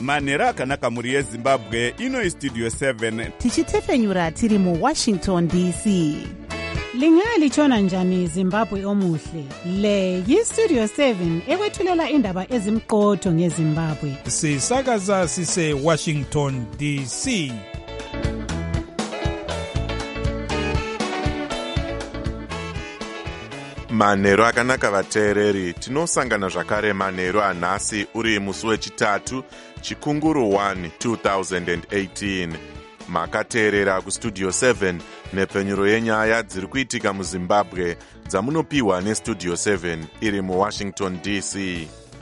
manheru akanaka mhuri yezimbabwe. Ino istudio 7 tichitefenyura tiri muWashington DC. Lingalitshona njani Zimbabwe omuhle? Le yistudio 7 ekwethulela indaba ezimqotho ngeZimbabwe. Sisakaza sise Washington DC. Manheru akanaka vateereri, tinosangana zvakare manheru anhasi uri musi wechitatu chikunguru 1 2018. Makateerera kustudio 7 nepfenyuro yenyaya dziri kuitika muZimbabwe dzamunopiwa nestudio 7 iri muWashington DC.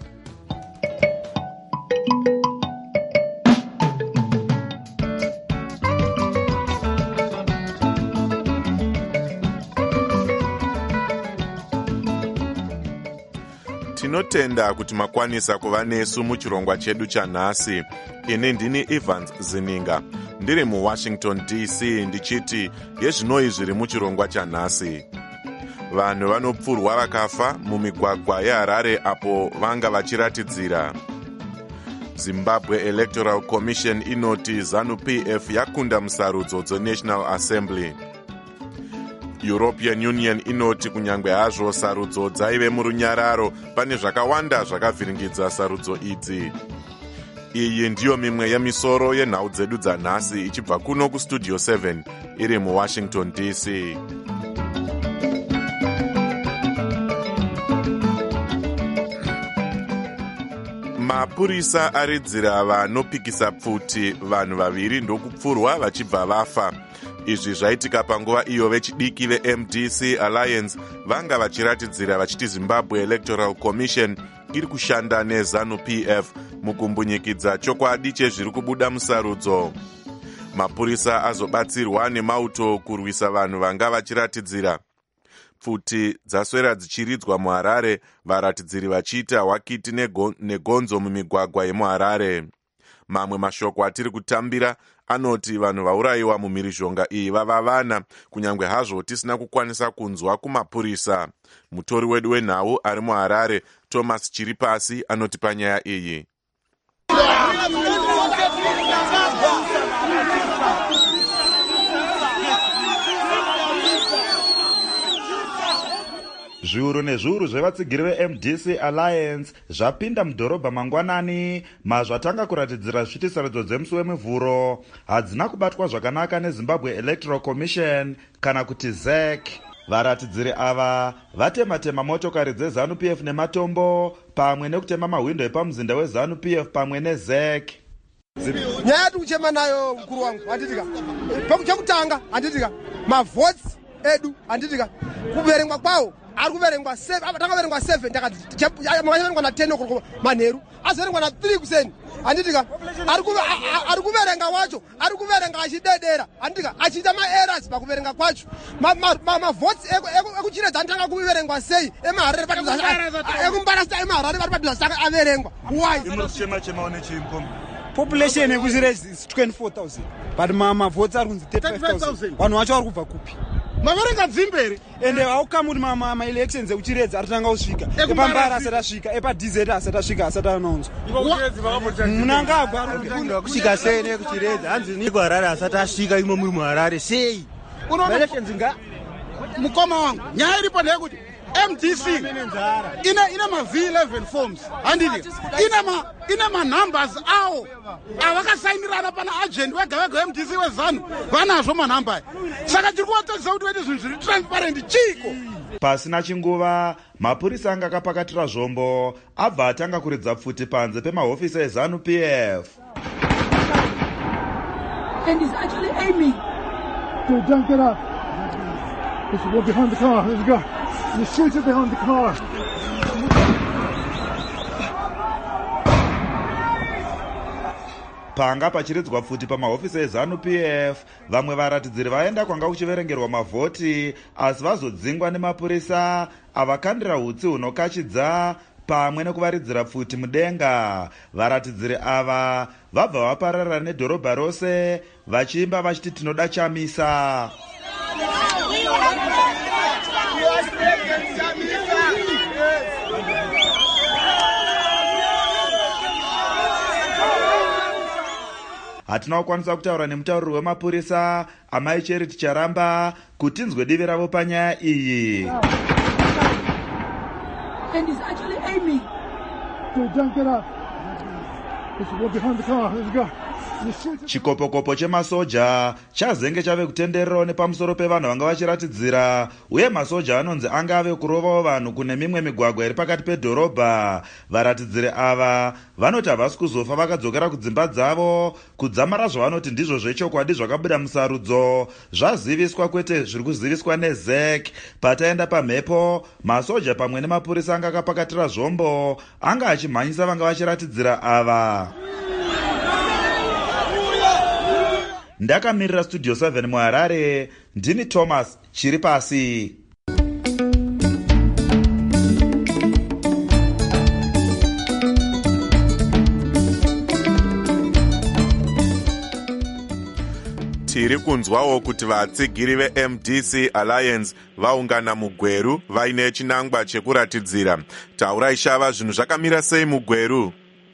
Tinotenda kuti makwanisa kuva nesu muchirongwa chedu chanhasi. Ini ndini Evans Zininga, ndiri muWashington DC ndichiti yezvinoi zviri muchirongwa chanhasi. Vanhu vanopfurwa vakafa mumigwagwa yeHarare apo vanga vachiratidzira. Zimbabwe Electoral Commission inoti ZANU-PF yakunda musarudzo dzeNational Assembly. European Union inoti kunyangwe hazvo sarudzo dzaive murunyararo, pane zvakawanda zvakavhiringidza sarudzo idzi. Iyi ndiyo mimwe yemisoro yenhau dzedu dzanhasi ichibva kuno kustudio 7 iri muWashington DC. Mapurisa aridzira vanopikisa pfuti vanhu vaviri ndokupfurwa vachibva vafa. Izvi zvaitika panguva iyo vechidiki veMDC Alliance vanga vachiratidzira vachiti Zimbabwe Electoral Commission iri kushanda neZANU-PF mukumbunyikidza chokwadi chezviri kubuda musarudzo. Mapurisa azobatsirwa nemauto kurwisa vanhu vanga vachiratidzira. Pfuti dzaswera dzichiridzwa muHarare, varatidziri vachiita hwakiti negonzo mumigwagwa yemuHarare. Mamwe mashoko atiri kutambira anoti vanhu vaurayiwa mumhirizhonga iyi vava vana, kunyangwe hazvo tisina kukwanisa kunzwa kumapurisa. Mutori wedu wenhau ari muHarare, Thomas Chiripasi, anoti panyaya iyi. Zviuru nezviuru zvevatsigiri veMDC Alliance zvapinda mudhorobha mangwanani mazvatanga kuratidzira zviti sarudzo dzemusi wemuvhuro hadzina kubatwa zvakanaka neZimbabwe Electoral Commission kana kuti ZEC. Varatidziri ava vatema-tema motokari dzeZANU-PF nematombo pamwe nekutema mahwindo epamuzinda weZANU-PF pamwe neZEC. Nyaya yati kuchema nayo mkuru wangu handitika. Chekutanga handitika. Mavhotsi edu handitika. Kuverengwa kwawo ari kuverengwa 7, takaverengwa 7 takati makaverengwa na 10 okoko manheru, azoverengwa na 3 kuseni handitika. Ari kuverenga wacho, ari kuverenga achidedera handitika, achiita maerrors pakuverenga kwacho. Mavhotsi ekuchiredza anotanga kuverengwa sei emaHarare padhuza ekumbarasta emaHarare vari padhuza saka averengwa. Why? Imuri kuchema one chimkombo. Population yekuchirezi is 24,000 but mavhotsi ari kunzi 35,000. Vanhu vacho vari kubva kupi? Mavarenga dzimberi ende aukamu kuti ma-elections ekuchiredza atotanga kusvika, epambara asati asvika, epaDZ asati asvika, asati anonzwa. Munangagwa ari kufunda kusvika sei nekuchiredza hanzi niko Harare asati asvika imo muri muHarare sei? Elections nga mukoma wangu nyaya iripo ndeyekuti MDC ina ma-V11 forms handiti ina ma-numbers awo avakasainirana pana agent wega MDC weZANU vanazvo manhamba. Saka tiri kuvatadzisa kuti vete zvinhu zviri transparent chiko. Pasina chinguva mapurisa anga akapakatira zvombo abva atanga kuridza pfuti panze pemahofisi eZANU-PF. And he's actually aiming. Dude, don't get up. There's one behind the car. There's a guy. There's a shooter behind the car. Panga pachiridzwa pfuti pamahofisi eZANU-PF, vamwe varatidziri vaenda kwanga kuchiverengerwa mavhoti asi vazodzingwa nemapurisa avakandira hutsi hunokachidza pamwe nekuvaridzira pfuti mudenga. Varatidziri ava vabva vapararira nedhorobha rose vachiimba vachiti tinoda chamisa. hatina kukwanisa kutaura nemutauriri wemapurisa amai Charity Charamba kuti tinzwe divi ravo panyaya iyi. And he's actually aiming. So don't get up. Let's walk behind the car. Let's go. Chikopokopo chemasoja chazenge chave kutendererawo nepamusoro pevanhu vanga vachiratidzira, uye masoja anonzi anga ave kurovawo vanhu kune mimwe migwagwa iri pakati pedhorobha. Varatidziri ava vanoti havasi kuzofa vakadzokera kudzimba dzavo. Kudzamara zvavanoti ndizvo zvechokwadi zvakabuda musarudzo zvaziviswa, kwete zviri kuziviswa neZek. Pataenda pamhepo, masoja pamwe nemapurisa anga akapakatira zvombo anga achimhanyisa vanga vachiratidzira ava. Ndakamirira Studio 7 muHarare, ndini Thomas Chiripasi. Tiri kunzwawo kuti vatsigiri veMDC Alliance vaungana muGweru vaine chinangwa chekuratidzira. Taurai Shava, zvinhu zvakamira sei muGweru?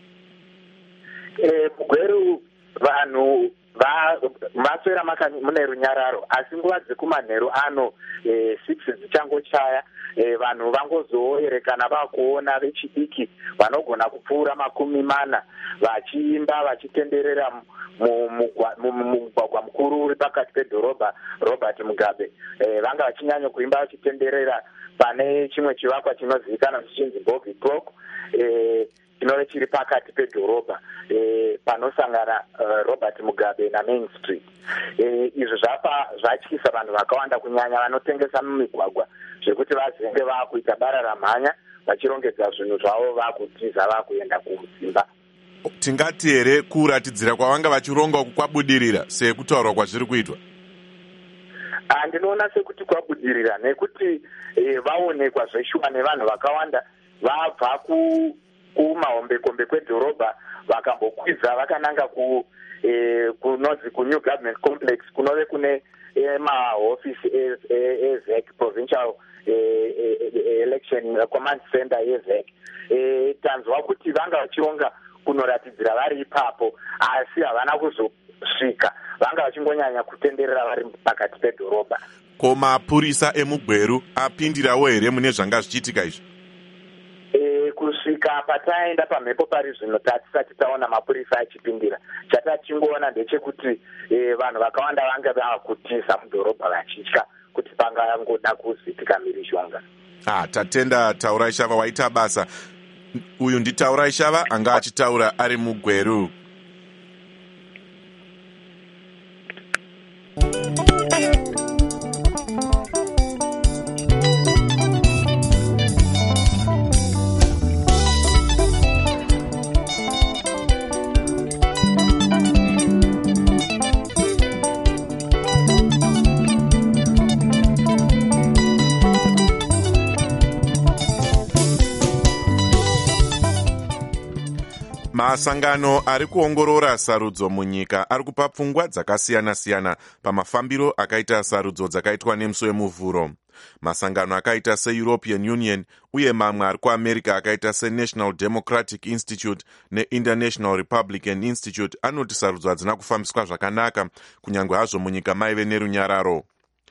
MuGweru vanhu vaswera mune runyararo, asi nguva dzekumanheru ano 6 dzichangochaya, vanhu vangozoerekana vakuona vechidiki vanogona kupfuura 40 vachiimba vachitenderera mumugwagwa mukuru uri pakati pedhorobha Robert Mugabe. Vanga vachinyanya kuimba vachitenderera pane chimwe chivakwa chinozivikanwa chichinzi Bobby Clock, chinove chiri pakati pedhorobha panosangana Robert Mugabe naMain Street. Izvo zvatyisa vanhu vakawanda, kunyanya vanotengesa mumigwagwa, zvekuti vazenge vakuita bara ramhanya vachirongedza zvinhu zvavo vakutiza vakuenda kudzimba. Tingati here kuratidzira kwavanga vachironga uku kwabudirira sekutaurwa kwazviri kuitwa? Ndinoona sekuti kwabudirira, nekuti vaonekwa zveshuwa nevanhu vakawanda vabva kumahombekombe kwedhorobha vakambokwiza vakananga kunonzi kuNew Government Complex, kunove kune mahofisi eZek, Provincial Election Command Center yeZek. Tanzwa kuti vanga vachironga kunoratidzira vari ipapo, asi havana kuzosvika, vanga vachingonyanya kutenderera vari pakati pedhorobha. Ko mapurisa emuGweru apindirawo here mune zvanga zvichiitika izvi? Kusvika pataenda pamhepo pari zvino tatisati taona mapurisa achipindira. Chatachingoona ndechekuti vanhu vakawanda vanga vakutiza mudhorobha vachitya kuti pangangoda kuzitika mhirizhonga. Tatenda Taurai Shava, waita basa. Uyu ndiTaurai Shava anga achitaura ari muGweru. Masangano ari kuongorora sarudzo munyika ari kupa pfungwa dzakasiyana-siyana pamafambiro akaita sarudzo dzakaitwa nemusi wemuvhuro. Masangano akaita seEuropean Union uye mamwe ari kuAmerica akaita seNational Democratic Institute neInternational Republican Institute anoti sarudzo hadzina kufambiswa zvakanaka, kunyange hazvo munyika maive nerunyararo.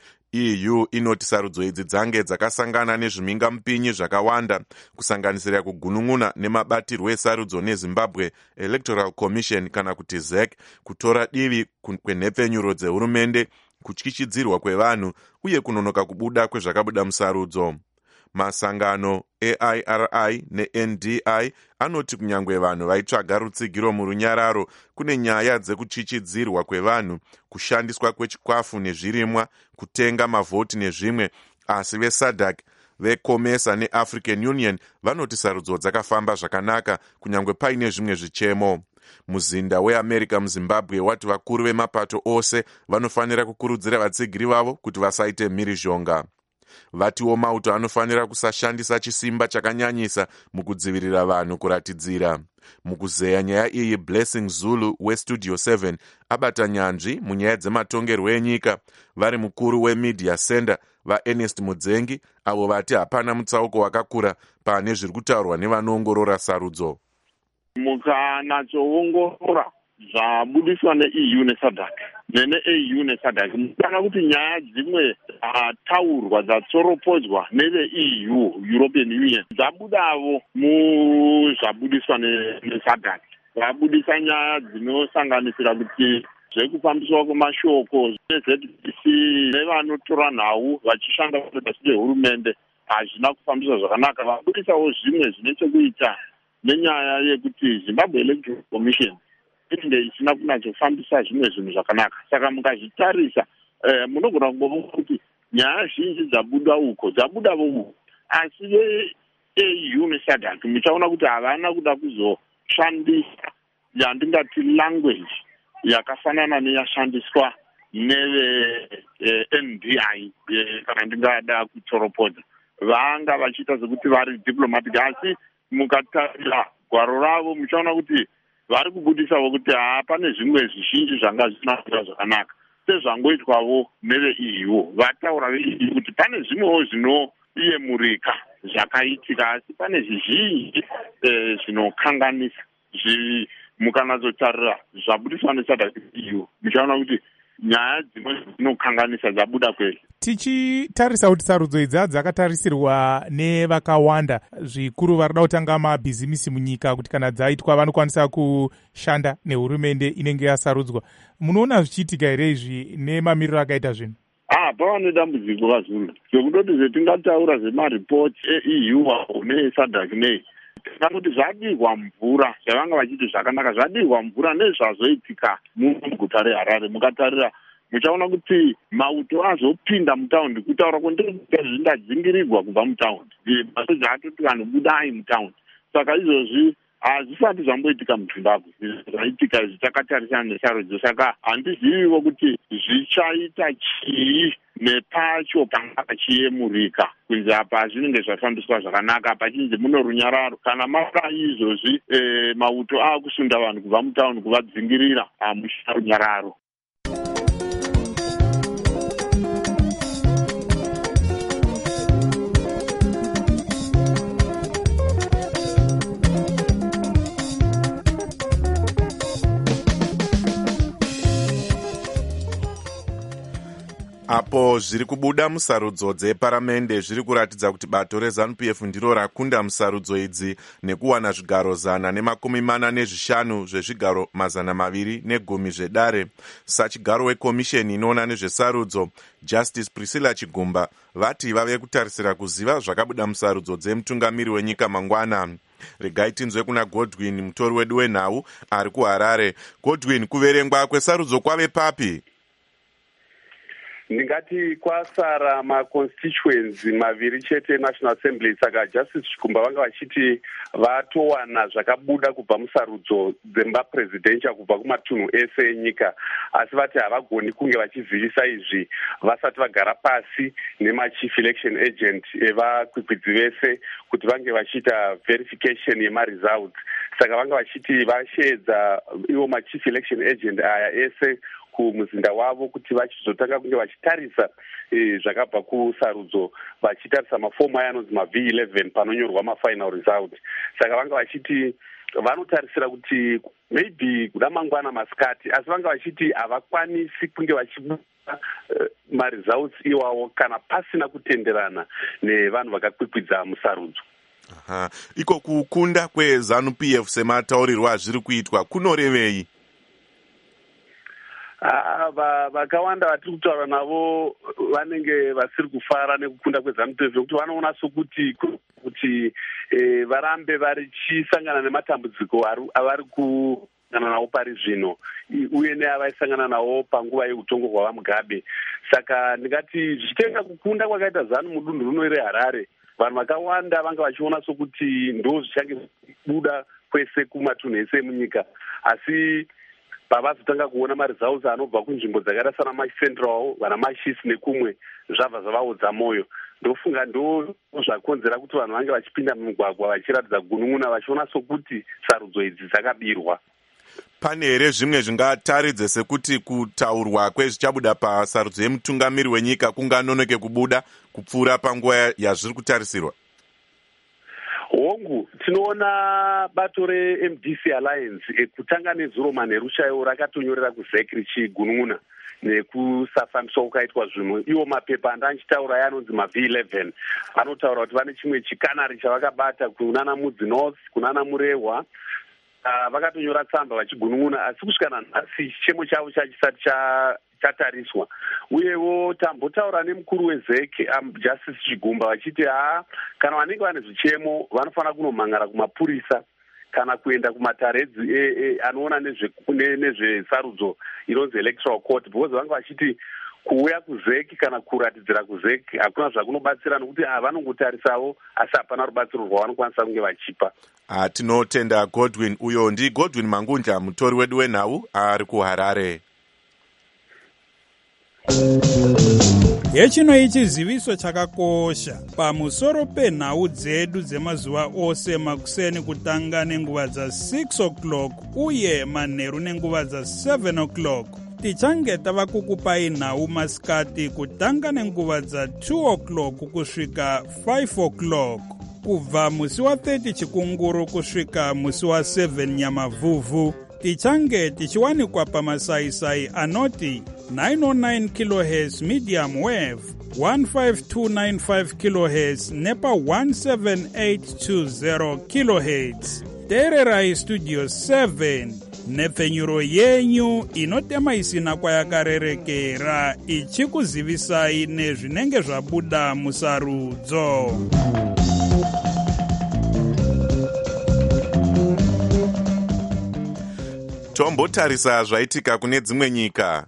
EU inoti sarudzo idzi dzange dzakasangana nezvimingamupinyi zvakawanda, kusanganisira kugunun'una nemabatirwo esarudzo neZimbabwe Electoral Commission kana kuti ZEC, kutora divi kwenhepfenyuro dzehurumende, kutyichidzirwa kwevanhu uye kunonoka kubuda kwezvakabuda musarudzo. Masangano AIRI neNDI anoti kunyange vanhu vaitsvaga rutsigiro murunyararo, kune nyaya dzekutyichidzirwa kwevanhu, kushandiswa kwechikafu nezvirimwa, kutenga mavhoti nezvimwe, asi veSADC, veCOMESA neAfrican Union vanoti sarudzo dzakafamba zvakanaka kunyange paine zvimwe zvichemo. Muzinda weAmerica muZimbabwe wati vakuru vemapato ose vanofanira kukurudzira vatsigiri vavo kuti vasaite mhirizhonga. Vatiwo mauto anofanira kusashandisa chisimba chakanyanyisa mukudzivirira vanhu kuratidzira. Mukuzeya nyaya iyi, Blessing Zulu weStudio 7 abata nyanzvi munyaya dzematongerwo enyika, vari mukuru weMedia Center vaErnest Mudzengi, avo vati hapana mutsauko wakakura pane zviri kutaurwa nevanoongorora sarudzo. Mukanatsoongorora zvabudiswa neEU neSADC nene-AU neSADC kana kuti nyaya dzimwe dzataurwa dzatsoropodzwa neve-EU, European Union, dzabudavo muzvabudiswa neSADC. Vabudisa nyaya dzinosanganisira kuti zvekufambiswa kwemashoko neZDC nevanotora nhau vachishanda pasi pehurumende hazvina kufambiswa zvakanaka. Vabudisawo zvimwe zvine chekuita nenyaya yekuti Zimbabwe Electoral Commission inenge isina kunatsofambisa zvimwe zvinhu zvakanaka. Saka mukazvitarisa munogona kumbobona kuti nyaya zhinji dzabuda uko dzabudavo uko, asi ve-AU neSADC muchaona kuti havana kuda kuzoshandisa yandingati language yakafanana neyashandiswa neve-NDI kana ndingada kutsoropodza. Vanga vachiita sekuti vari diplomatic, asi mukatarira gwaro ravo muchaona kuti vari kubudisawo kuti pane zvimwe zvizhinji zvanga zvisina zvakanaka sezvangoitwavo neve-EU. Vataura ve-EU kuti pane zvimwewo zvinoyemurika zvakaitika, asi pane zvizhinji zvinokanganisa. Mukanatsotarira zvabudiswa neSADC EU muchaona kuti nyaya dzimwe dzinokanganisa dzabuda kweli. Tichitarisa kuti sarudzo idzi dzakatarisirwa nevakawanda, zvikuru varida kutanga mabhizimisi munyika, kuti kana dzaitwa vanokwanisa kushanda nehurumende inenge yasarudzwa. Munoona zvichiitika here izvi nemamiriro akaita zvinhu? Pava nedambudziko vazuru zvekutoti zvetingataura zvemaripoti eEU neSADC nei kana kuti zvadirwa mvura zvavanga vachiti zvakanaka, zvadirwa mvura nezvazoitika muguta reHarare. Mukatarira muchaona kuti mauto azopinda mutaundi kutaura kwendekuti zvingadzingirigwa kubva mutaundi, masoja atoti vanhu budai mutaundi. Saka izvozvi hazvisati zvamboitika muZimbabwe. Zvaitika zvichakatarisana nesarudzo. Saka handiziviwo kuti zvichaita chii nepacho panga pachiyemurika kunzi apa zvinenge zvafambiswa zvakanaka. Pachinzi muno runyararo kana mara izvozvi mauto aakusunda vanhu kubva mutaundi kuvadzingirira muchina runyararo. Apo zviri kubuda musarudzo dzeparamende zviri kuratidza kuti bato reZANU-PF ndiro rakunda musarudzo idzi nekuwana zvigaro 145 zvezvigaro 210 zvedare. Sachigaro wekomisheni inoona nezvesarudzo Justice Priscilla Chigumba vati vave kutarisira kuziva zvakabuda musarudzo dzemutungamiri wenyika mangwana. Regai tinzwe kuna Godwin, mutori wedu wenhau ari kuHarare. Godwin, kuverengwa kwesarudzo kwave papi? Ndingati kwasara maconstituency maviri chete National Assembly. Saka Justice Chigumba vanga vachiti vatowana zvakabuda kubva musarudzo dzemba presidential kubva kumatunhu ese enyika, asi vati havagoni kunge vachizivisa izvi vasati vagara pasi nemachief election agent evakwikwidzi vese kuti vange vachiita verification yemaresults. Saka vanga vachiti vasheedza ivo machief election agent aya ese kumuzinda wavo kuti vachizotanga kunge vachitarisa zvakabva kusarudzo, vachitarisa mafomu aya anonzi maV11 panonyorwa mafinal result. Saka vanga vachiti vanotarisira kuti maybe kuda mangwana masikati, asi vanga vachiti havakwanisi kunge vachibuda maresults iwawo kana pasina kutenderana nevanhu vakakwikwidza musarudzo. Iko kukunda kweZANU-PF semataurirwa zviri kuitwa kunorevei? Vakawanda vatiri kutaura navo vanenge vasiri kufara nekukunda kweZANU-PF nokuti vanoona sokuti varambe varichisangana nematambudziko avari kusangana nawo pari zvino uye neavaisangana nawo panguva yeutongo hwavaMugabe. Saka ndingati zvichitenga kukunda kwakaita ZANU mudunhu runo reHarare, vanhu vakawanda vanga vachiona sokuti ndo zvichange buda kwese kumatunhu ese emunyika, asi pavazotanga kuona maresults anobva kunzvimbo dzakaita sana maCentral, vana Mashisi nekumwe, zvabva zvavaudza moyo. Ndofunga ndo zvakonzera kuti vanhu vange vachipinda mumugwagwa vachiratidza gunun'una vachiona sokuti sarudzo idzi dzakabirwa. Pane here zvimwe zvingataridze sekuti kutaurwa kwezvichabuda pasarudzo yemutungamiri wenyika kunganonoke kubuda kupfuura panguva yazviri kutarisirwa? hongu tinoona bato reMDC Alliance kutanga nezuro manheru chaiwo rakatonyorera kuZEC richigunun'una nekusafambiswa kukaitwa zvinhu. Iwo mapepa andanchitaura yanonzi maV11 anotaura kuti vane chimwe chikanari chavakabata kunana Mudzi North, kunana Murehwa. Vakatonyora tsamba vachigunun'una, asi kusvika nanhasi chichemo chavo chisati chatariswa. Uyewo tambotaura nemukuru weZEC Justice Chigumba vachiti kana vanenge vane zvichemo vanofanira kunomhangara kumapurisa kana kuenda kumataredzi anoona nezvesarudzo inonzi electoral court, because vanga vachiti kuuya kuZEC kana kuratidzira kuZEC hakuna zvakunobatsira nokuti vanongotarisawo asi hapana rubatsiro rwavanokwanisa kunge vachipa. Tinotenda Godwin. Uyo ndi Godwin Mangundla, mutori wedu wenhau ari kuHarare. Yechino ichiziviso chakakosha pamusoro penhau dzedu dzemazuva ose makuseni kutanga nenguva dza6 o'clock uye manheru nenguva dza7 o'clock. Tichange tava kukupai nhau masikati kutanga nenguva dza2 o'clock kusvika 5 o'clock. Kubva musi wa30 chikunguru kusvika musi wa7 nyamavhuvhu. Tichange tichiwanikwa pamasaisai anoti 909 kHz medium wave, 15295 kHz nepa 17820 kHz. Teererai Studio 7 nepfenyuro yenyu inotema isina kwayakarerekera ichikuzivisai nezvinenge zvabuda musarudzo. Tombotarisa zvaitika kune dzimwe nyika.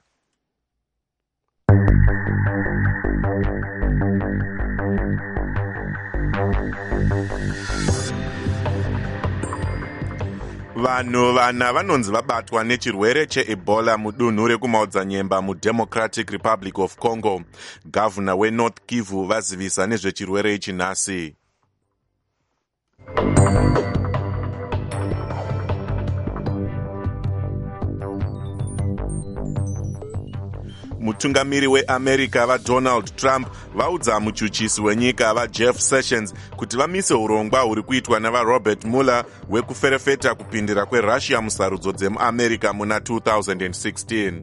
Vanhu vana vanonzi vabatwa nechirwere cheEbola mudunhu rekumaodzanyemba muDemocratic Republic of Congo. Gavana weNorth Kivu vazivisa nezvechirwere ichi nhasi. Mutungamiri weAmerica vaDonald Trump vaudza muchuchisi wenyika vaJeff Sessions kuti vamise urongwa huri kuitwa navaRobert Mueller hwekuferefeta kupindira kweRussia musarudzo dzemuAmerica muna 2016.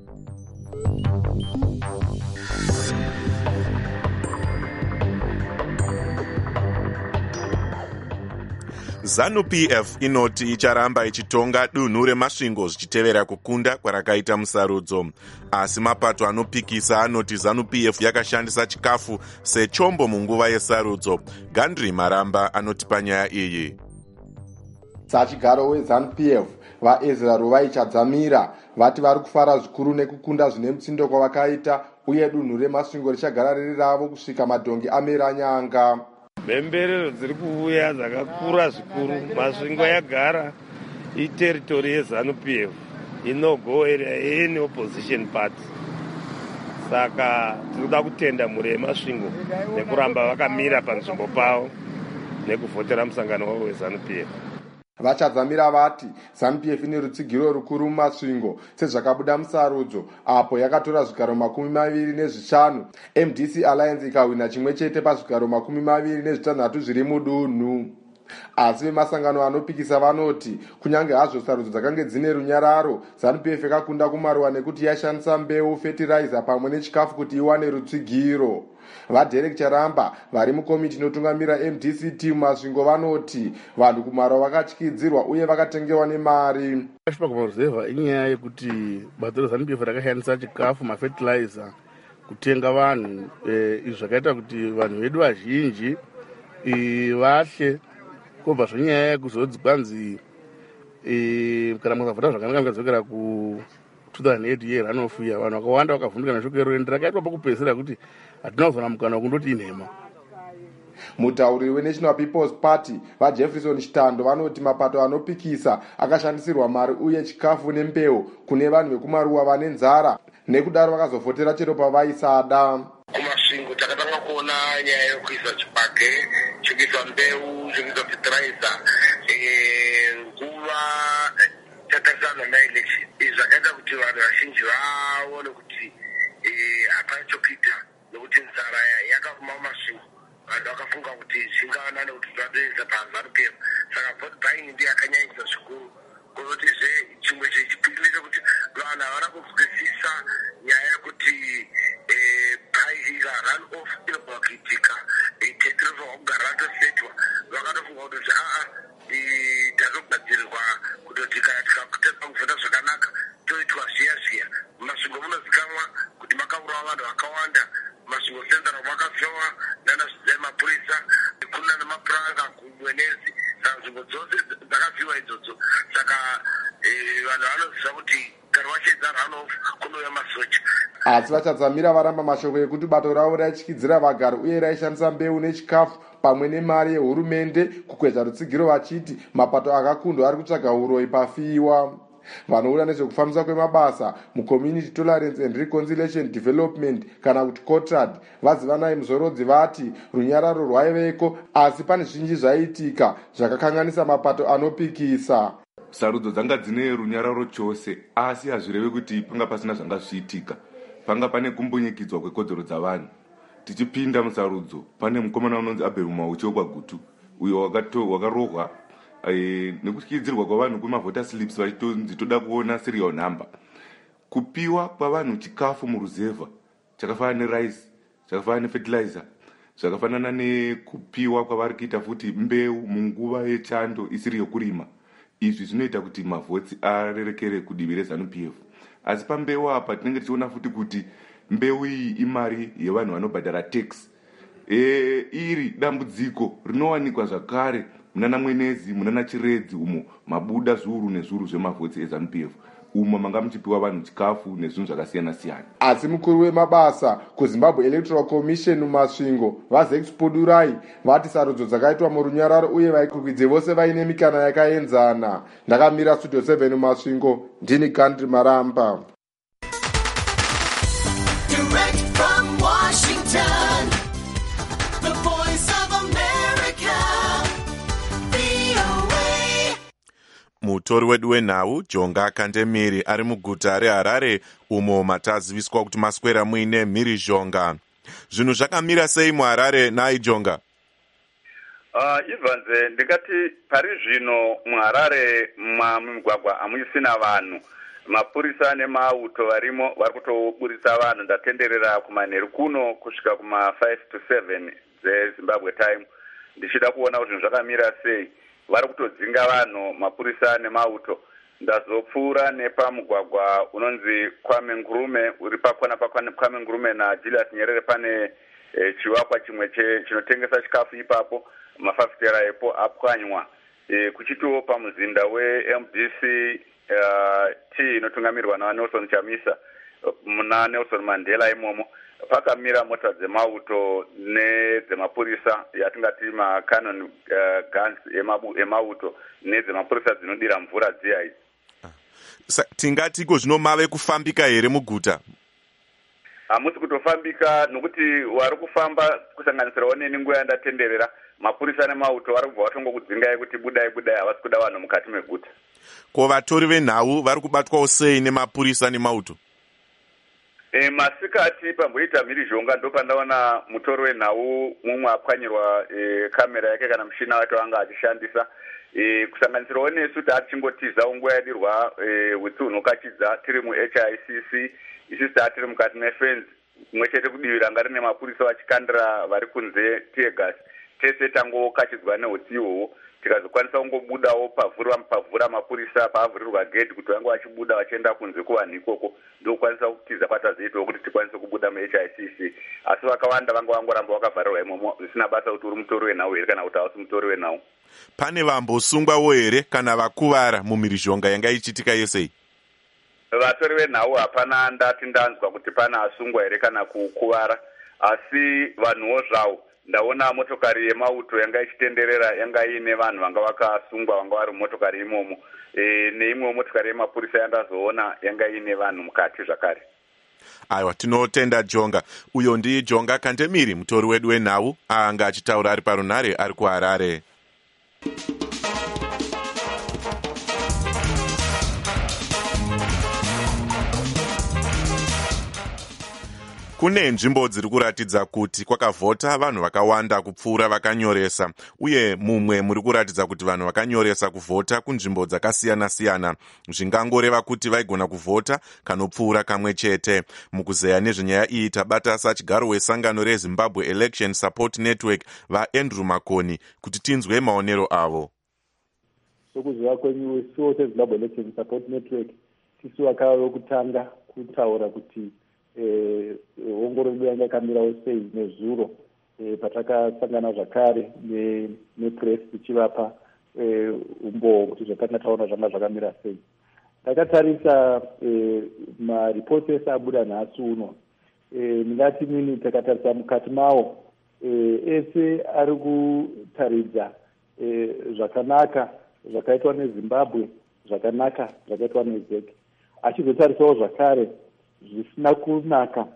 ZANU-PF inoti icharamba ichitonga dunhu remasvingo zvichitevera kukunda kwarakaita musarudzo. Asi mapato anopikisa anoti ZANU-PF yakashandisa chikafu sechombo munguva yesarudzo. Gandri Maramba anoti panyaya iyi. Sachigaro weZANU-PF vaEzra Ruvai Chadzamira vati vari kufara zvikuru nekukunda zvine mutsindo kwavakaita uye dunhu remasvingo richagara riri ravo kusvika madhongi amera nyanga. Mhemberero dziri kuuya dzakakura zvikuru. Masvingo yagara iterritory yeZANU-PF, inogo area any opposition party. Saka tinoda kutenda mhuri yemasvingo nekuramba vakamira panzvimbo pavo nekuvhotera musangano wavo weZANU-PF. Vachadzamira vati ZANU-PF ine rutsigiro rukuru mumasvingo sezvakabuda musarudzo apo yakatora zvigaro 25. MDC Alliance ikahwina chimwe chete pazvigaro 26 zviri mudunhu. Asi vemasangano anopikisa vanoti kunyange hazvo sarudzo dzakange dzine runyararo, ZANU-PF yakakunda kumaruwa nekuti yashandisa mbeu, fertilizer pamwe nechikafu kuti iwane rutsigiro. VaDerek Charamba vari mukomiti inotungamira MDC team masvingo vanoti vanhu kumaruwa vakatyidzirwa uye vakatengewa nemari. Kashipa kumaruzevha inyaya yekuti bato reZANU-PF rakashandisa chikafu, mafertilizer kutenga vanhu. Izvi zvakaita kuti vanhu vedu vazhinji vahle. Kobva zvonyaya yekuzodzi kwanzi kana musavhota zvakanaka mukadzokera ku2008 year anofuya vanhu vakawanda vakavhunduka neshoko erorende rakaitwa pakupedzisira kuti hatina kuzoona mukana wekundoti inhema. Mutauriri weNational People's Party vaJefferson Chitando vanoti mapato anopikisa akashandisirwa mari uye chikafu nembeu kune vanhu vekumaruwa vane nzara nekudaro vakazovhotera chero pavaisada. Kumasvingo takatanga kuona nyaya yekuisa chipage, chekuisa mbeu, chekuisa fertilizer nguva tatarisana maelection. Izvi zvakaita kuti vanhu vazhinji vaone kuti hapana chokuita nokuti nzara yakapfuma mumasvingo vanhu vakafunga kuti zvingana nekuti zvaberesa paZANU-PF. Saka vote buying ndiyo yakanyanyisa zvikuru kunotizve chimwe chechipiri chekuti vanhu havana kunzwisisa nyaya yekuti run off inogona kuitika tetirova kugara ratosetwa. Vakatofunga kuti tazogadzirirwa kutoti kana tikakutema kuvhota zvakanaka toitwa zviya mumasvingo munozikamwa kuti makaurawa vanhu vakawanda, masvingo senzara makafewa nana mapurisa kuna nemapuranga kumwenezi. Saka nzvimbo dzose dzakafiwa idzodzo. Saka vanhu vanoziva kuti kana vachaedza runoff kunouya masoja. Asi vachadzamira varamba mashoko ekuti bato ravo raityidzira vagari uye raishandisa mbeu nechikafu pamwe nemari yehurumende kukwezva rutsigiro, vachiti mapato akakundwa ari kutsvaga uroi pafiwa. Vanoona nezvekufambiswa kwemabasa muCommunity Tolerance and Reconciliation Development kana kuti COTRAD vazivanai muzorodzi vati runyararo rwaiveko, asi pane zvinji zvaiitika zvakakanganisa mapato anopikisa. Sarudzo dzanga dzine runyararo chose, asi hazvireve kuti panga pasina zvanga zviitika. Panga pane kumbunyikidzwa kwekodzero dzavanhu. Tichipinda musarudzo, pane mukomana unonzi Abel Mauchi weKwaGutu uyo wakarohwa nekutyidzirwa kwavanhu kwemavhota slips vachitonzi toda kuona serial number. Kupiwa kwavanhu chikafu muruzevha chakafanana nerice, chakafanana nefertilizer, zvakafanana nekupiwa kwavari kuita futi mbeu munguva yechando isiri yokurima. Izvi zvinoita kuti mavhotsi arerekere kudivi reZANU-PF. Asi pambeu apa tinenge tichiona futi kuti mbeu iyi imari yevanhu vanobhadhara tax. Iri dambudziko rinowanikwa zvakare munana Mwenezi, munana Chiredzi umo mabuda zviuru nezviuru zvemavhotsi eZANU-PF. Umo manga muchipiwa vanhu chikafu nezvinhu zvakasiyana siyana. Asi mukuru wemabasa kuZimbabwe Electoral Commission mumasvingo vaZex Podurai vati sarudzo dzakaitwa murunyararo uye vaikwikwidze vose vaine mikana yakaenzana. Ndakamira Studio 7 mumasvingo, ndini Country Maramba. Direct from Washington, the voice of America, VOA. Mutori wedu wenhau Jonga Kandemiri ari muguta reHarare umo mataziviswa kuti maswera muine mhirizhonga. Zvinhu zvakamira sei muHarare nai Jonga? Ivanze ndikati pari zvino muHarare mumigwagwa hamusina vanhu. Mapurisa nemauto varimo vari kutoburitsa vanhu. Ndatenderera kumanheru kuno kusvika kuma 5 to 7 dzeZimbabwe time ndichida kuona kuti zvakamira sei. Vari kutodzinga vanhu mapurisa nemauto. Ndazopfuura nepamugwagwa unonzi Kwame Nkrumah uri pakona Kwame Nkrumah naJulius Nyerere pane chivakwa chimwe chinotengesa chikafu ipapo. Mafafitera epo apwanywa. Kuchitiwo pamuzinda weMDC inotungamirwa naNelson Chamisa muna Nelson Mandela imomo pakamira mota dzemauto nedzemapurisa yatingati maCannon guns emauto nedzemapurisa dzinodira mvura dziya idzi. Tingatiko zvino mave kufambika here muguta? Hamusi kutofambika nokuti wari kufamba kusanganisirawo neni nguva yandatenderera mapurisa nemauto vari kubva vatongokudzingai kuti budai havasi kuda vanhu mukati meguta. Ko vatori venhau vari kubatwawo sei nemapurisa nemauto? Masikati pamboita mhirizhonga ndopandaona mutori wenhau mumwe apwanyirwa kamera yake kana mushina wake wanga achishandisa. Kusanganisirawo nesu tatichingotiza nguva yadirwa hwetsunhukachidza tiri muHICC isusu tatiri mukati mefenzi kumwe chete kudivi ranga rine mapurisa vachikandira vari kunze tear tese tangokachidzwa nehutsi ihwohwo tikazokwanisa kungobudawo pavhura mapurisa paavhurirwa gate kuti vange vachibuda vachienda kunze kuvanhu ikoko ndokukwanisa kutiza patazoitawo kuti tikwanise kubuda muHICC. Asi vakawanda vanga vangoramba vakavharirwa imomo zvisina basa kuti uri mutori wenhau here kana kuti hausi mutori wenhau. Pane vambosungwawo here kana vakuvara mumhirizhonga yanga ichiitika yosei? Vatori venhau hapana ndati ndanzwa kuti pana asungwa here kana kukuvara, asi vanhuwo zvavo ndaona motokari yemauto yanga ichitenderera yanga ine vanhu vanga vakasungwa vanga vari mumotokari imomo. Neimwe motokari yemapurisa yandazoona yanga ine vanhu mukati zvakare. Aiwa, tinotenda Jonga. Uyo ndiye Jonga Kandemiri, mutori wedu wenhau anga achitaura ari parunhare ari kuHarare. kune nzvimbo dziri kuratidza kuti kwakavhota vanhu vakawanda kupfuura vakanyoresa, uye mumwe muri kuratidza kuti vanhu vakanyoresa kuvhota kunzvimbo dzakasiyana-siyana, zvingangoreva kuti vaigona kuvhota kanopfuura kamwe chete. Mukuzeya nezvenyaya iyi tabata sachigaro wesangano reZimbabwe Election Support Network vaAndrew Makoni kuti tinzwe maonero avo. Sokuziva kwenyu isuwo seZimbabwe Election Support Network tisu vakava vokutanga kutaura kuti ongororo yanga yakamirawo sei nezuro patakasangana zvakare nepress tichivapa umboo kuti zvatakataura zvanga zvakamira sei. Takatarisa maripoti ese abuda nhasi uno, ndingati nini takatarisa mukati mawo ese ari kutaridza zvakanaka zvakaitwa neZimbabwe, zvakanaka zvakaitwa neZEC, achizotarisawo zvakare zvisina kunaka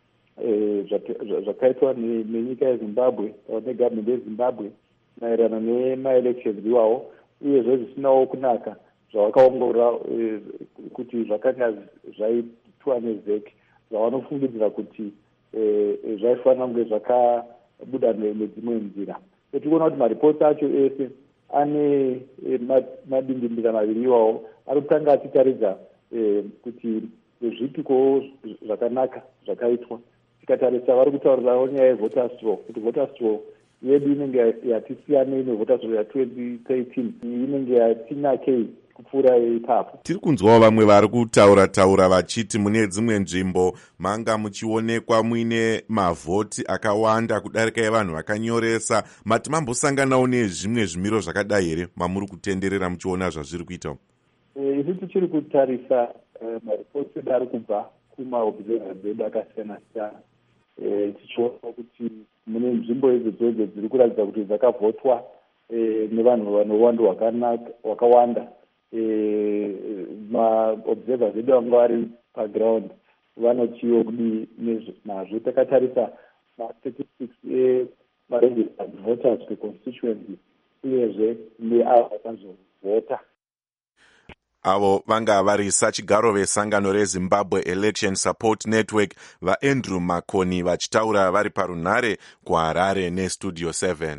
zvakaitwa nenyika yeZimbabwe negovernment yeZimbabwe maererano nemaelections iwawo, uyezve zvisinawo kunaka zvavakaongorora kuti zvakanga zvaitwa neZEC zvavanofungidzira kuti zvaifanira kunge zvakabuda nedzimwe nzira. Tikuona kuti maripoti acho ese ane madindimbira maviri iwawo ari kutanga achitaridza kuti zvipiko zvakanaka zvakaitwa. Tikatarisa vari kutaurirawo nyaya yevoters roll, kuti voters roll yedu inenge yatisiyanei nevoters roll ya2013 inenge yatinakei kupfuura ipapo. Tiri kunzwawo vamwe vari kutaura vachiti mune dzimwe nzvimbo manga muchionekwa muine mavhoti akawanda kudarika evanhu vakanyoresa. Mati mambosanganawo nezvimwe zvimiro zvakadai here mamuri kutenderera muchiona zvazviri kuita? Isu tichiri kutarisa maripoti edu ari kubva kumaobservers edu akasiyana-siyana, tichiona kuti mune nzvimbo idzodzo dziri kuratidza kuti dzakavhotwa nevanhu vane uwandu hwakawanda. Maobservers edu vanga vari paground vanochiwo kudi nazvo. Takatarisa ma-statistics ema-registered voters per-constituency uyezve neavo vakazovhota. Avo vanga vari sachigaro vesangano reZimbabwe Election Support Network vaAndrew Makoni vachitaura vari parunhare kuHarare neStudio 7.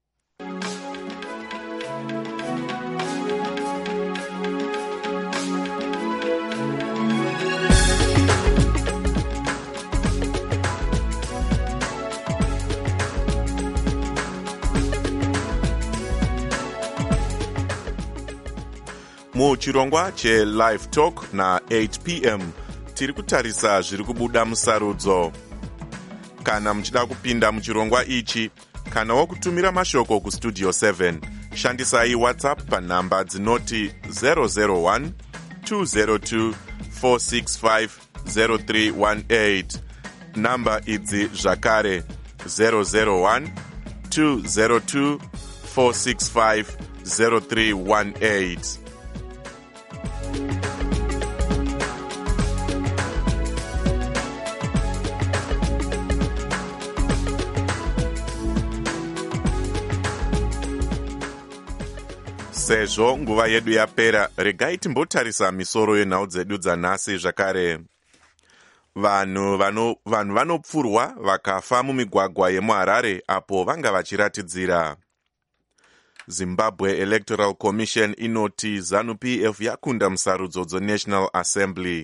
Muchirongwa cheLive Talk na8 p.m. tiri kutarisa zviri kubuda musarudzo. Kana muchida kupinda muchirongwa ichi, kanawo kutumira mashoko kuStudio 7, shandisai WhatsApp panhamba dzinoti 001 202 465 0318. Namba idzi zvakare 001 202 465 0318. Sezvo nguva yedu yapera, regai timbotarisa misoro yenhau dzedu dzanhasi zvakare. Vanhu vanopfurwa vakafa mumigwagwa yemuHarare apo vanga vachiratidzira. Zimbabwe Electoral Commission inoti ZANU-PF yakunda musarudzo dzeNational Assembly.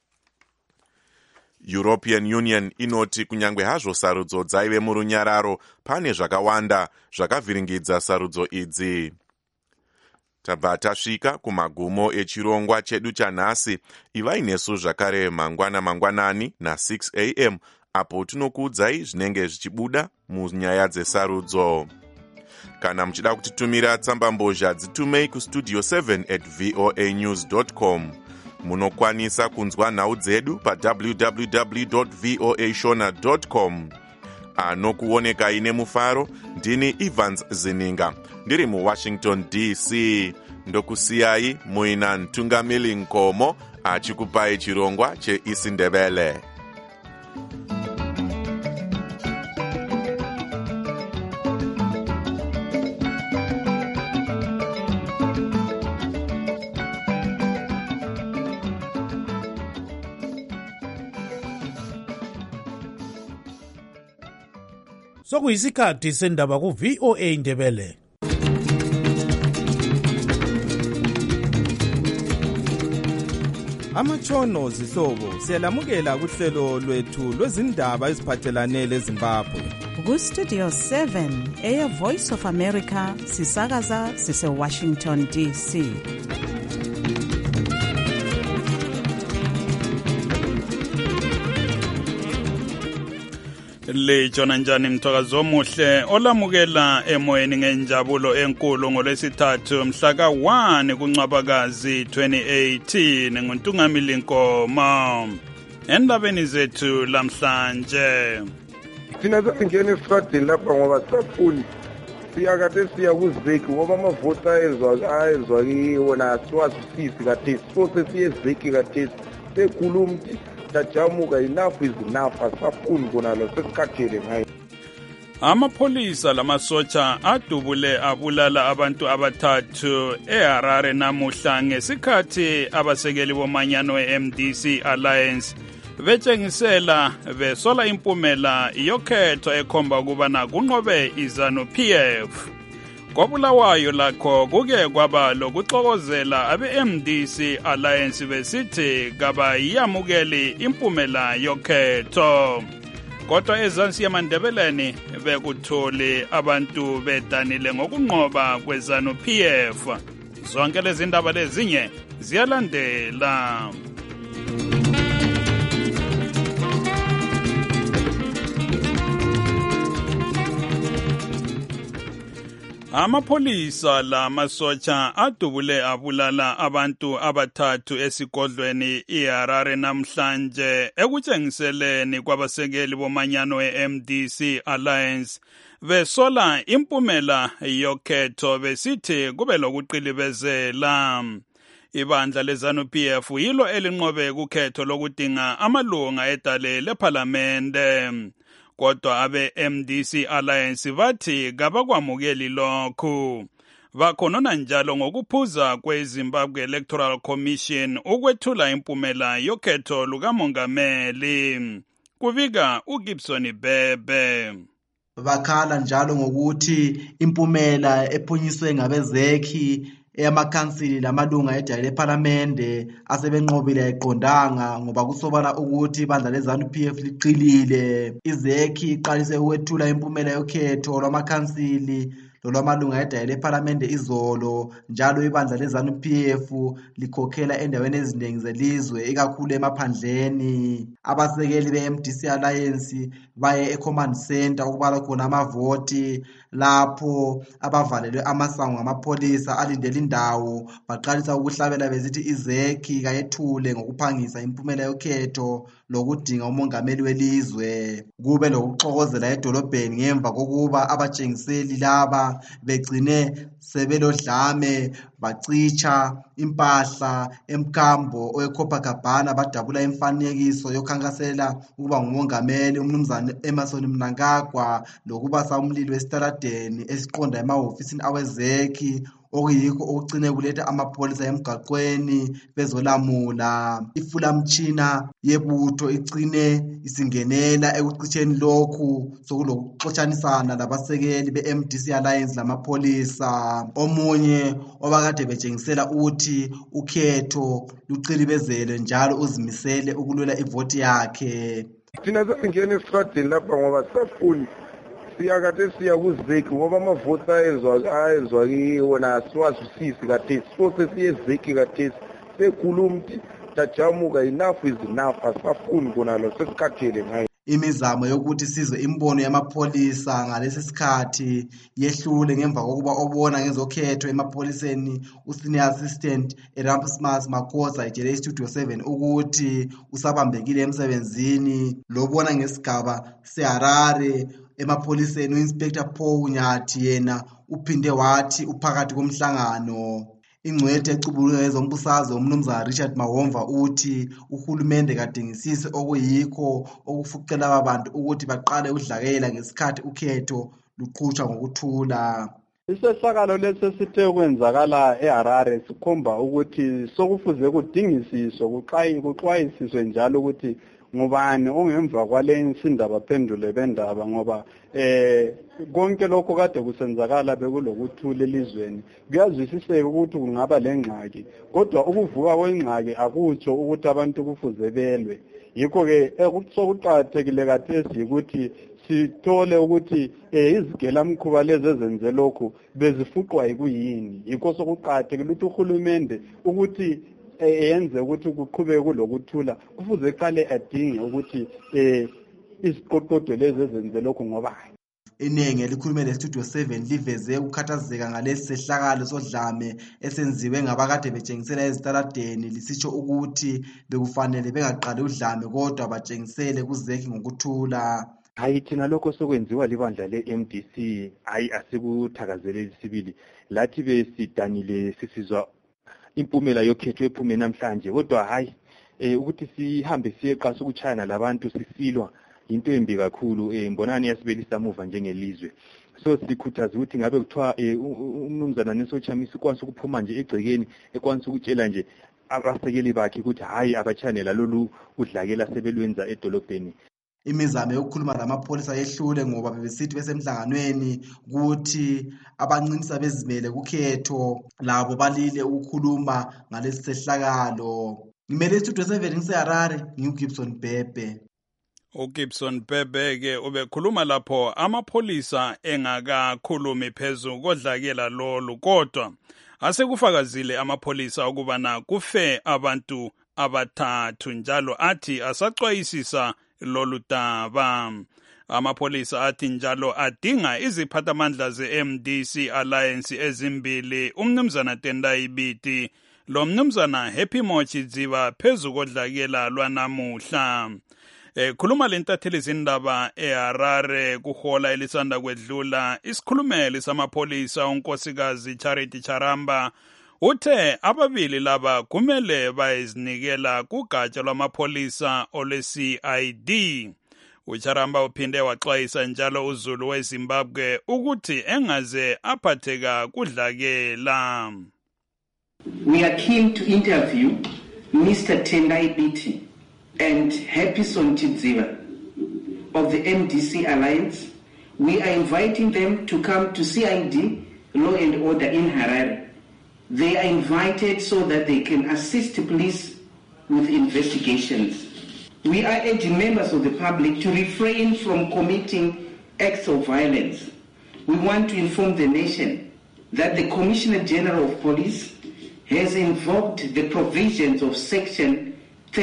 European Union inoti kunyange hazvo sarudzo dzaive murunyararo, pane zvakawanda zvakavhiringidza sarudzo idzi. Tabva tasvika kumagumo echirongwa chedu chanhasi. Ivai nesu zvakare mangwanani na6 a.m. apo tinokuudzai zvinenge zvichibuda munyaya dzesarudzo. Kana muchida kutitumira tsambambozha dzitumei kustudio 7@voanews.com. Munokwanisa kunzwa nhau dzedu pa www.voashona.com. Anokuoneka ine mufaro ndini Evans Zininga, ndiri muWashington DC. Ndokusiyai muina Ntungamili Nkomo achikupai chirongwa cheIsindebele. sokuyisikhathi sendaba ku-VOA Indebele. Amatshono zihlobo siyalamukela kuhlelo lwethu lwezindaba eziphathelane leZimbabwe. Ku-Studio 7 Air Voice of America sisakaza sise-Washington DC. Lijona njani mthakazi omuhle olamukela emoyeni ngenjabulo enkulu ngolwesithathu mhla ka-1 kuNcwabakazi 2018 nguNtungamili Nkomo. Endabeni zethu lamhlanje thina sesingena esitradini lapha ngoba sisafuni siyakade siya kuzeki ngoba amavoti ayezwa kiwo nasiwazwisisi kathesi so sesiye ezeki kathesi sekhuluma tajamuka enough is enough asafuni konalo sesikhathele ngayo. Amapholisa lamasotsha adubule abulala abantu abathathu eHarare namuhla ngesikhathi abasekeli bomanyano eMDC Alliance betshengisela besola impumela yokhetho ekhomba ukubana kunqobe iZANU-PF. Kwabulawayo lakho kuke kwaba lokuxokozela abe-MDC Alliance besithi kabayamukeli impumela yokhetho. Kodwa ezansi yamandebeleni bekuthole abantu bedanile ngokunqoba kweZANU-PF. Zonke lezi ndaba lezinye ziyalandela. Amapholisa lamasotsha adubule abulala abantu abathathu esigodlweni iHarare namhlanje ekutshengiseleni kwabasekeli bomanyano eMDC Alliance besola impumela yokhetho besithi kube lokuqilibezela. Ibandla leZANU-PF yilo elinqobe kukhetho lokudinga amalunga edale lePhalamende. Kodwa abe-MDC Alliance bathi kabakwamukeli lokhu. Bakhonona njalo ngokuphuza kweZimbabwe Electoral Commission ukwethula impumela yokhetho lukamongameli. Kubika uGibson Bebe. Bakhala njalo ngokuthi impumela ephunyiswe ngabezekhi eyamakhansili lamalunga edale lephalamende asebenqobile ayiqondanga ngoba kusobala ukuthi ibandla leZANU-PF liqilile. Izekhi iqalise ukwethula impumela yokhetho lwamakhansili lolwamalunga edale lephalamende izolo, njalo ibandla leZANU-PF likhokhela endaweni eziningi zelizwe ikakhulu emaphandleni. Abasekeli be-MDC Alliance baye eCommand Center ukubala khona amavoti lapho abavalelwe amasango ngamapholisa alindele indawo baqalisa ukuhlabela bezithi izekhi kayethule ngokuphangisa impumela yokhetho lokudinga umongameli welizwe. Kube lokuxokozela edolobheni ngemva kokuba abatshengiseli laba begcine sebelodlame bacitsha impahla emkambo oweCopacabana badabula imfanekiso yokhankasela ukuba ngumongameli umnumzana Emmerson Mnangagwa lokubasa umlilo esitaradeni esiqonda emahofisini awezekhi okuyikho okucine kuletha amapholisa emgaqweni bezolamula. Ifulamtshina yebutho icine isingenela ekucitsheni lokhu sokulokuxotshanisana labasekeli be-MDC Alliance lamapholisa. Omunye obakade betshengisela ukuthi ukhetho luqilibezele njalo uzimisele ukulwela ivoti yakhe. Thina sesingena esitradini lapha ngoba sisafuni siyakade siya kuzeki ngoba amavoti ayezwa kiwo nasiwazwisisi kathesi so sesiye ezeki kathesi sekhuluma tajamuka enough is enough asafuni konalo sesikhathele ngayo. Imizamo yokuthi sizwe imbono yamapholisa ngalesi sikhathi yehlule ngemva kokuba obona ngezokhetho emapholiseni usenior assistant Erasmus Makhoza ejele iStudio 7 ukuthi usabambekile emsebenzini. Lobona ngesigaba seHarare emapholiseni uInspector Paul Nyathi yena uphinde wathi uphakathi komhlangano. Ingcwethe ecubulunga yezombusazwe umnumzana Richard Mahomva uthi uhulumende kadingisise okuyikho okufuqela abantu ukuthi baqale udlakela ngesikhathi ukhetho luqhutshwa ngokuthula. Isehlakalo lesesithe kwenzakala eHarare sikhomba ukuthi sokufuze kudingisiswe kuxwayisiswe njalo ukuthi ngubani ongemva kwale nsindaba phendule bendaba ngoba konke lokho kade kusenzakala bekulokuthula elizweni kuyazwisiseka ukuthi kungaba lengxaki kodwa ukuvuka kwengxaki akutsho ukuthi abantu kufuze belwe yikho ke sokuqakathekile kathesi ukuthi sithole ukuthi izigelamkhuba lezi ezenze lokhu bezifuqwa yikuyini yikho sokuqakathekile ukuthi uhulumende ukuthi yenze ukuthi kuqhubeke kulokuthula kufuze eqale adinge ukuthi iziqoqodo lezi ezenze lokhu ngoba iningi elikhulume lestudio 7 liveze ukukhathazeka ngalesi sehlakalo sodlame esenziwe ngabakade betshengisela ezitaladeni lisitsho ukuthi bekufanele bengaqali udlame kodwa batshengisele kuzeki ngokuthula. Hayi thina lokho sokwenziwa libandla le-MDC hayi asikuthakazeleli sibili lathi besidanile sisizwa impumela yokhetho ephume namhlanje kodwa hayi ukuthi sihambe siyeqasa ukuchayana labantu sisilwa into embi kakhulu mbonani yasibelisa muva njengelizwe so sikhuthaza ukuthi ngabe kuthiwa umnumzana Nesochamisa ukwanisa ukuphuma nje egcekeni ekwanisa ukutshela nje abasekeli bakhe ukuthi hayi abachanela lolu udlakela sebelwenza edolobheni. Imizamo yokukhuluma lamapholisa yehlule ngoba bebesithi besemhlanganweni ukuthi abancinisa bezimele kukhetho labo balile ukukhuluma ngalesi sehlakalo. Ngimele istudio 7 ngiseHarare ngiuGibson Bhebhe. uGibson Bhebhe ke ubekhuluma lapho amapholisa engakakhulumi phezulu kodlakela lolu kodwa asekufakazile amapholisa ukubana kufe abantu abathathu njalo athi asaxwayisisa lolu daba. Amapholisa athi njalo adinga iziphathamandla ze-MDC Alliance ezimbili umnumzana Tendai Biti lo mnumzana Happy Mochidziva phezu kodlakela lwanamuhla. Khuluma lentatheli zindaba eHarare kuhola elisanda kwedlula isikhulumeli samapholisa unkosikazi Charity Charamba uthe ababili laba kumele bayezinikela kugatsha lwamapholisa olwe-CID. uCharamba uphinde waxwayisa njalo uZulu weZimbabwe ukuthi engaze aphatheka kudlakela. We are keen to interview Mr. Tendai Biti and Happyson Chidziva of the MDC Alliance. We are inviting them to come to CID Law and Order in Harare. They are invited so that they can assist the police with investigations. We are urging members of the public to refrain from committing acts of violence. We want to inform the nation that the Commissioner General of Police has invoked the provisions of Section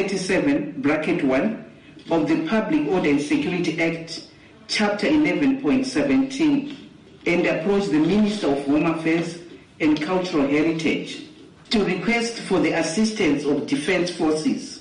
37(1) of the Public Order and Security Act, Chapter 11.17, and approached the Minister of Home Affairs and Cultural Heritage to request for the assistance of defense forces.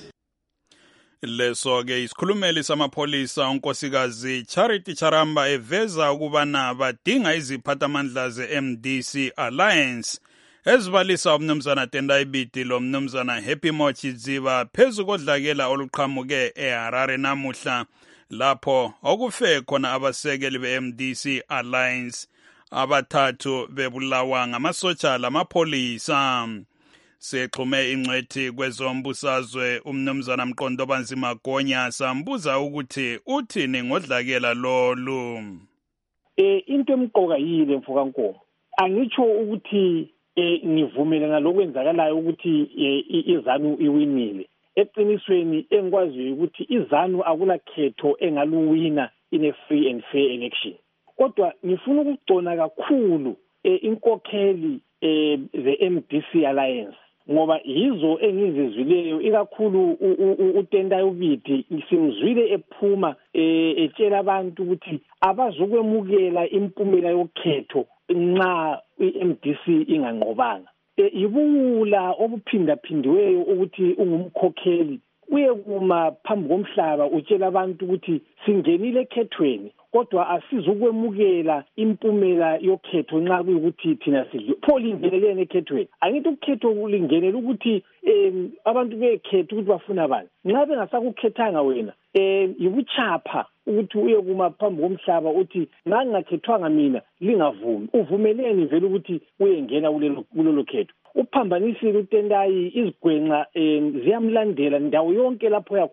Leso ke isikhulumeli samapholisa unkosikazi Charity Charamba eveza ukubana badinga iziphathamandla ze-MDC Alliance ezibalisa umnumzana Tendai Biti lo mnumzana Happy Mochidziva phezu kodlakela oluqhamuke eHarare namuhla lapho okufe khona abasekeli be-MDC Alliance abathathu bebulawa ngamasotsha lamapholisa. Sexhume ingcwethi kwezombusazwe umnumzana Mqondobanzima Gonya sambuza ukuthi uthini ngodlakela lolu. Into emqoka yile mfukankomo angitsho ukuthi nivumelana lokwenzakalayo ukuthi iZanu iwinile. Eqinisweni engikwaziyo ukuthi iZanu akulakhetho engaluwina in a free and fair election. Kodwa ngifuna ukugcona kakhulu inkokheli the MDC Alliance ngoba yizo engizizwileyo ikakhulu uTendai Biti simzwile ephuma etshela abantu ukuthi abazokwemukela impumela yokhetho nxa iMDC inganqobanga. Ibula obuphindaphindiweyo ukuthi ungumkhokheli uye kuma phambi komhlaba utshela abantu ukuthi singenile ekhethweni kodwa asizukwemukela impumela yokhetho nxa kuyikuthi thina sidle pho lingenelene ekhethweni. Angithi ukhetho kulingenela ukuthi abantu bekhetha ukuthi bafuna bani nxa bengasakukhethanga wena yibuchapha ukuthi uye kuma phambi komhlaba uthi nxa ngingakhethwanga mina lingavumi uvumeleni vele ukuthi uyengena kulelo khetho. Uphambanisile uTendai izigwenqa ziyamlandela ndawo yonke lapho yakhona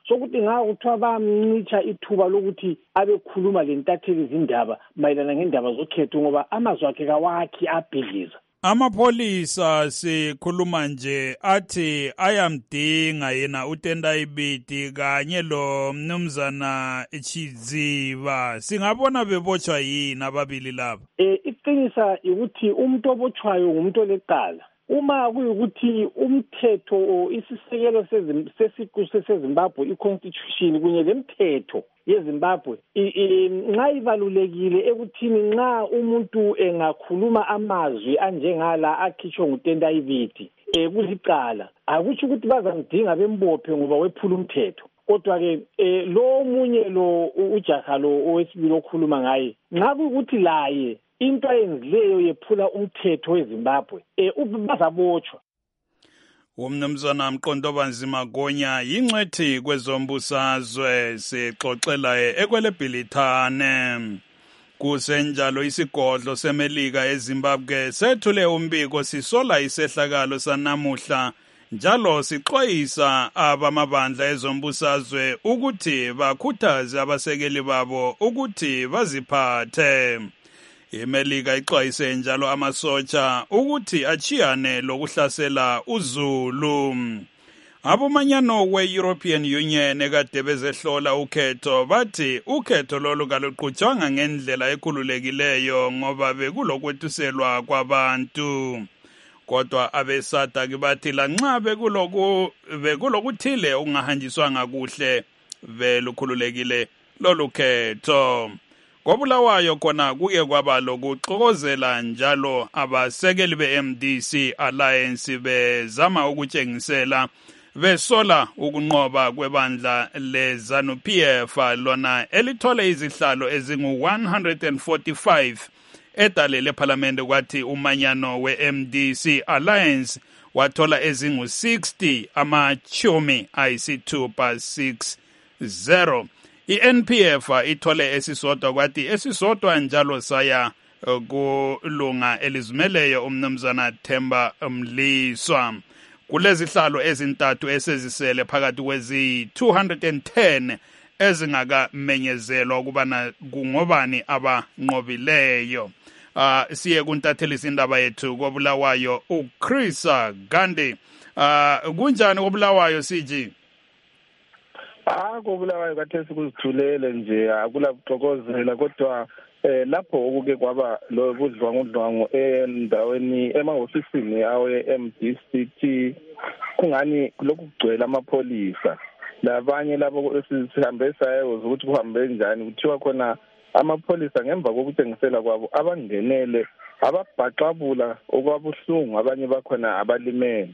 sokuthi ngakuthiwa bamncisha ithuba lokuthi abekhuluma lentatheli zindaba mayelana ngendaba zokhetho ngoba amazwi akhe kawakhi abhidliza. Amapholisa sikhuluma nje athi ayamdinga yena uTendai Biti kanye lo mnumzana Chidziva. Singabona bebotshwa yini ababili laba? Iqinisa ukuthi umuntu obotshwayo ngumuntu oleqala. Uma kuyukuthi umthetho isisekelo sesiqu seZimbabwe iconstitution kunye lemithetho yeZimbabwe nxa ibalulekile ekuthini nxa umuntu engakhuluma amazwi anjengala akhitshwe nguTendai Biti kulicala akutsho ukuthi bazamdinga bembophe ngoba wephula umthetho. Kodwa ke lo munye lo ujaha lo owesibili okhuluma ngaye nxa kuyukuthi laye into ayenzileyo yephula umthetho weZimbabwe bazabotshwa. Umnumzana Mqondobanzima Gonya yingcwethi kwezombusazwe sixoxela ekwelebhilithane. Kusenjalo isigodlo semelika eZimbabwe sethule umbiko sisola isehlakalo sanamuhla njalo sixwayisa abamabandla ezombusazwe ukuthi bakhuthaze abasekeli babo ukuthi baziphathe. iMelika ixwayise njalo amasotsha ukuthi achiyane lokuhlasela uZulu. Abomanyano we-European Union ekade bezehlola ukhetho bathi ukhetho lolu kaluqhutshwanga ngendlela ekhululekileyo ngoba bekulokwetuselwa kwabantu. Kodwa abeSADC bathi lanxa bekulokuthile okungahanjiswanga kuhle belukhululekile lolu khetho. KwaBulawayo khona kuke kwaba lokuxokozela njalo abasekeli be-MDC Alliance bezama ukutshengisela besola ukunqoba kwebandla leZANU-PF lona elithole izihlalo ezingu-145 edale lephalamende kwathi umanyano we-MDC Alliance wathola ezingu-60 amachumi ayisithupha 60. I-NPF ithole esisodwa kwathi esisodwa njalo saya kulunga elizimeleyo umnumzana Themba Mliswa. Kulezihlalo ezintathu esezisele phakathi kwezi-210 ezingakamenyezelwa ukubana kungobani abanqobileyo. Siye kuntathelisa indaba yethu koBulawayo uChris Gandhi. Kunjani koBulawayo CG? KoBulawayo kathesi kuzithulele nje akula kuxokozela kodwa lapho okuke kwaba lo budlwangudlwangu endaweni emahofisini awe-MDCT kungani lokhu kugcwele amapholisa labanye labo sihambe sayoza ukuthi kuhambe njani kuthiwa khona amapholisa ngemva kokutshengisela kwabo abangenele ababhaxabula okwabuhlungu abanye bakhona abalimele.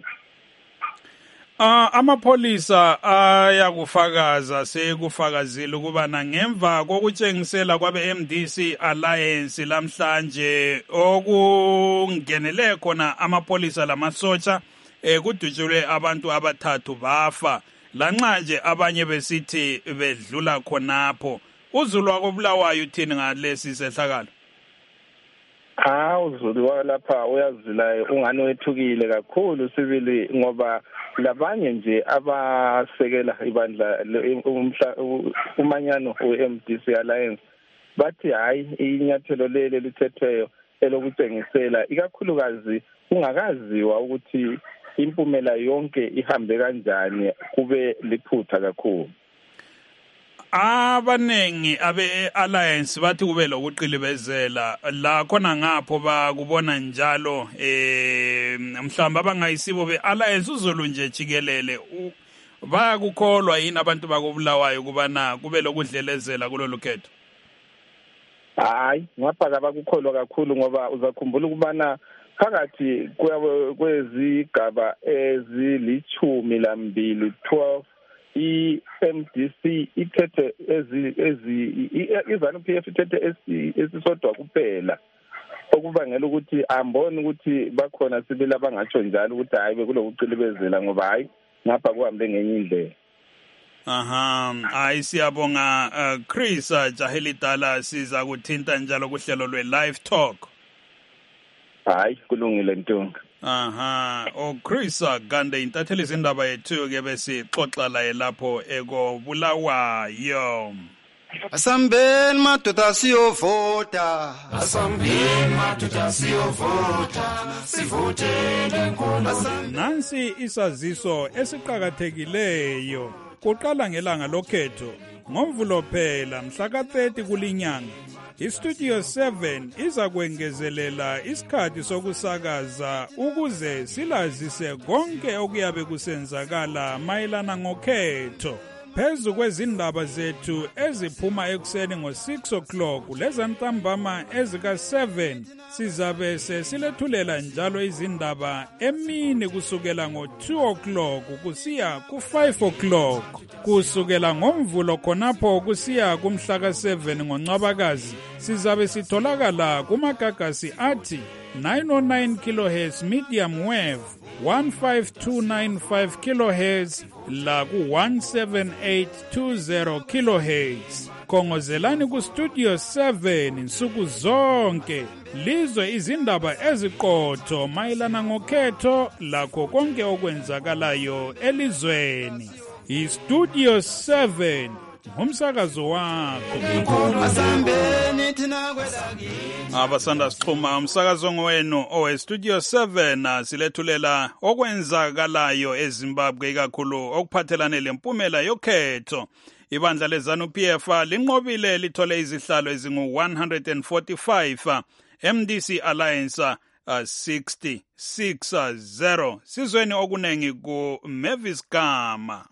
Amapholisa ayakufakaza sekufakazile ukubana ngemva kokutshengisela kwabe-MDC Alliance lamhlanje okungenele khona amapholisa lamasotsha kudutshulwe abantu abathathu bafa lanxa nje abanye besithi bedlula khonapho. uZulu wakoBulawayo uthini ngalesi sehlakalo? uZulu walapha uyazila ungani wethukile kakhulu sibili ngoba labanye nje abasekela ibandla umanyano we-MDC Alliance bathi hayi inyathelo leli lithethweyo elokutshengisela ikakhulukazi ungakaziwa ukuthi impumela yonke ihambe kanjani kube liphutha kakhulu. Abanengi abe-Alliance bathi kube lokuqilibezela la khona ngapho bakubona njalo mhlamba abangayisibo be-Alliance uZulu nje jikelele bayakukholwa yini abantu bakoBulawayo kubana kube lokudlelezela kulolu khetho? Hayi ngapha kabakukholwa kakhulu ngoba uzakhumbula ukubana phakathi kwezigaba ezili12 i-MDC ithethe iZANU-PF ithethe esisodwa kuphela okubangela ukuthi ambone ukuthi bakhona sibili abangatsho njalo ukuthi hayi bekulokucilibezela ngoba hayi ngapha kuhambe ngenye indlela. Hayi siyabonga Chris Jahelidala siza kuthinta njalo kuhlelo lwe-Live Talk. Hayi kulungile Ntunga. Aha, Chris Gande intatheli izindaba yethu ke besixoxa la lapho Bulawayo. Asambeni madoda siyovota. Asambeni madoda siyovota. Sivotele inkulumo. Nansi isaziso esiqhakathekileyo. Kuqala ngelanga lokhetho ngoMvulo phela mhla ka-30 kulinyanga. iStudio 7 iza kwengezelela isikhathi sokusakaza ukuze silazise konke okuyabe kusenzakala mayelana ngokhetho. Phezu kwezindaba zethu eziphuma ekuseni ngo-6 o'clock lezantambama ezika-7 sizabe sesilethulela njalo izindaba emini kusukela ngo-2 o'clock kusiya ku-5 o'clock. Kusukela ngoMvulo khonapho kusiya kumhla ka-7 ngoNcwabakazi sizabe sitholakala kumagagasi athi 909 kHz medium wave, 15295 kHz la ku 17820 kHz. Khongozelani ku Studio 7 insuku zonke lizwe izindaba eziqotho mayelana ngokhetho lakho konke okwenzakalayo elizweni. iStudio 7 ngumsakazo wakho. Abasanda sixhuma umsakazo ngwenu oweStudio 7 silethulela okwenzakalayo eZimbabwe ikakhulu okuphathelane lempumela yokhetho. Ibandla leZANU-PF linqobile lithole izihlalo ezingu-145, MDC Alliance 66-0. Sizweni okunengi ku Mavis Gama.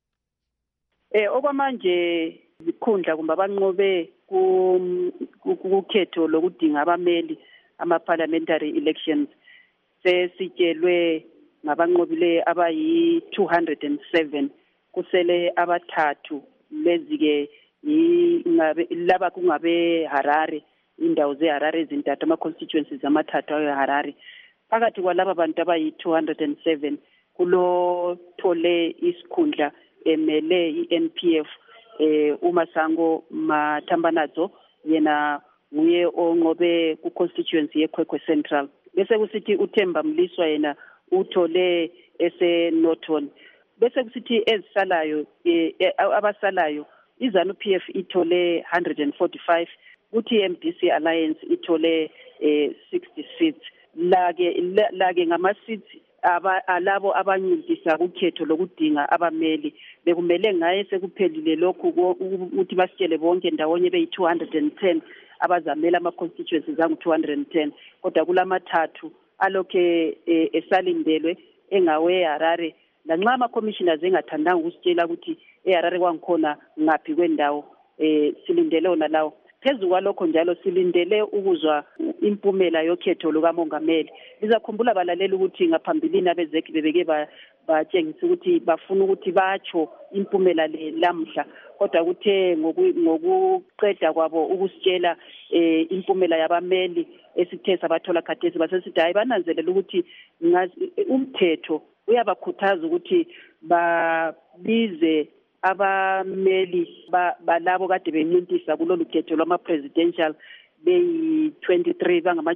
Okwamanje ikhundla kumbe abanqobe kukhetho lokudinga abameli ama-parliamentary elections sesitshelwe ngabanqobile abayi-207 kusele abathathu lezi-ke laba kungabe Harare, indawo zeHarare ezintathu ama-constituencies amathathu aweHarare. Phakathi kwalaba bantu abayi-207 kulothole isikhundla emele i-NPF uMasango Matambanadzo, yena nguye onqobe ku-constituency yeKwekwe Central. Bese kusithi uThemba Mliswa yena uthole eseNorton. Bese kusithi ezisalayo abasalayo iZANU-PF ithole 145, kuthi MDC Alliance ithole 60 seats. Lake ngama-seats alabo abanyindisa kukhetho lokudinga abameli bekumele ngaye sekuphelile lokhu ukuthi basitshele bonke ndawonye beyi-210 abazamela ama-constituencies angu-210, kodwa kulamathathu alokhe esalindelwe engawe Harare. Lanxa ama-commissioners engathandanga ukusitshela ukuthi eHarare kwangikhona ngaphi kwendawo silindele ona lawo. Phezu kwalokho njalo silindele ukuzwa impumela yokhetho lukamongameli. Lizakhumbula balaleli ukuthi ngaphambilini abezeki bebeke batshengisa ukuthi bafuna ukuthi batsho impumela lamhla, kodwa kuthe ngokuqeda kwabo ukusitshela impumela yabameli esithe sabathola khathesi basesithi hayi bananzelela ukuthi umthetho uyabakhuthaza ukuthi babize abameli balabo kade benyintisa kulolu khetho lwama-presidential beyi-23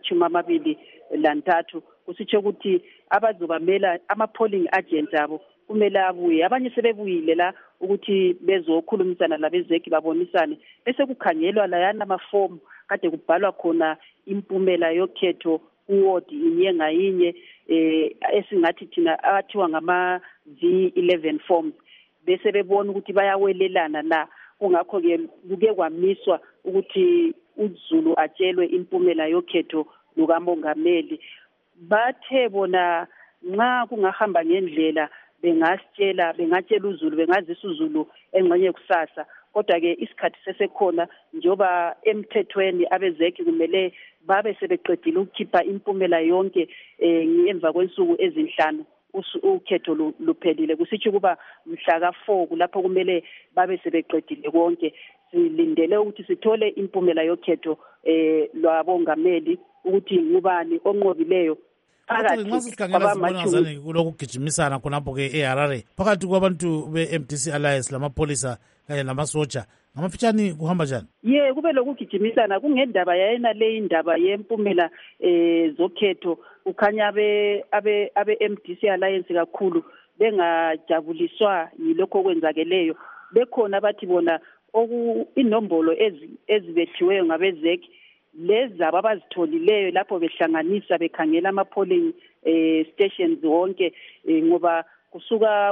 bangama-23 kusitsho ukuthi abazobamela ama-polling agents abo kumele abuye. Abanye sebebuyile la ukuthi bezokhulumisana labezeki babonisane, bese kukhangelwa layana amafomu kade kubhalwa khona impumela yokhetho uward inye ngayinye esingathi thina athiwa ngama-V11 forms, bese bebona ukuthi bayawelelana na. Kungakho-ke kuke kwamiswa ukuthi uZulu atshelwe impumela yokhetho lukamongameli. Bathe bona nxa kungahamba ngendlela bengatshela uZulu, bengazisa uZulu engxenye kusasa, kodwa-ke isikhathi sesekhona njengoba emthethweni abezeki kumele babe sebeqedile ukukhipha impumela yonke ngemva kwensuku ezinhlanu ukhetho luphelile. Kusitsho kuba mhla ka-4 kulapho kumele babe sebeqedile konke. Silindele ukuthi sithole impumela yokhetho lwabongameli ukuthi ngubani onqobileyo. nxa sikhangela sibonakazane kulokugijimisana khonapho-ke eHarare phakathi kwabantu be-MDC Alliance lamapholisa kanye lamasoja ngamafitshane kuhamba njani? Kube lokugijimisana kungendaba yayena le indaba yempumela zokhetho ukhanya abe-MDC Alliance kakhulu bengajabuliswa yilokho okwenzakeleyo. Bekhona bathi bona inombolo ezibethiweyo ngabezek lezi abazitholileyo lapho behlanganisa bekhangela ama-polling stations wonke ngoba kusuka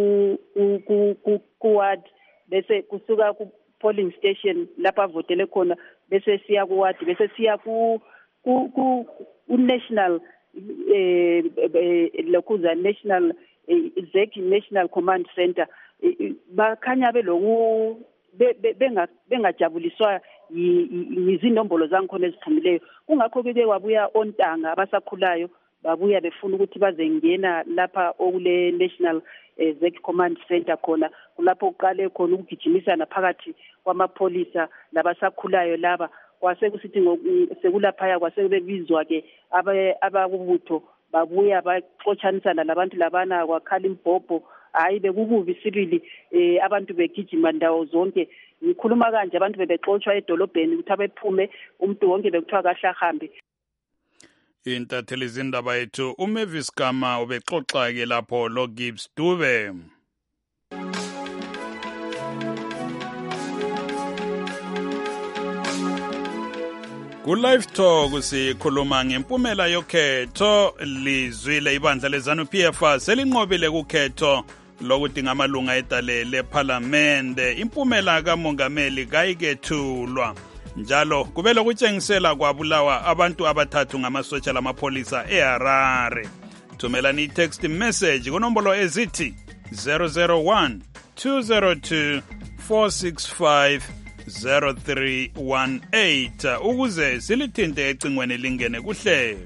ku-ward bese kusuka ku-polling station lapho avotele khona bese siya ku-ward bese siya ku-national lokhuza national ZEC National Command Center bakhanya beloku bengajabuliswa yizinombolo zangikhona eziphumileyo. Kungakho ke wabuya ontanga abasakhulayo babuya befuna ukuthi bazengena lapha okule National ZEC Command Center khona kulapho uqale khona ukugijimisana phakathi kwamapholisa labasakhulayo laba. Kwase kusithi sekulaphaya kwase bebizwa ke abakubutho babuya baxotshanisana labantu labana kwakhala imbhobho. Hayi bekukubi sibili abantu begijima ndawo zonke. Ngikhuluma kanje abantu bebexotsha edolobheni ukuthi abephume umuntu wonke bekuthiwa kahle ahambe. Intatheli zindaba yethu uMavis Gama ubexoxa ke lapho lo Gibbs Dube. Ku-Live Talk sikhuluma ngempumela yokhetho lizwile ibandla leZANU-PF selinqobile kukhetho lokudinga amalunga edale lephalamende. Impumela kamongameli kayikethulwa njalo kube lokutshengisela kwabulawa abantu abathathu ngamasotsha lamapholisa eHarare. Thumelani i-text message kunombolo ezithi 001 202 465 0318 ukuze silithinte ecingweni lingene kuhlelo.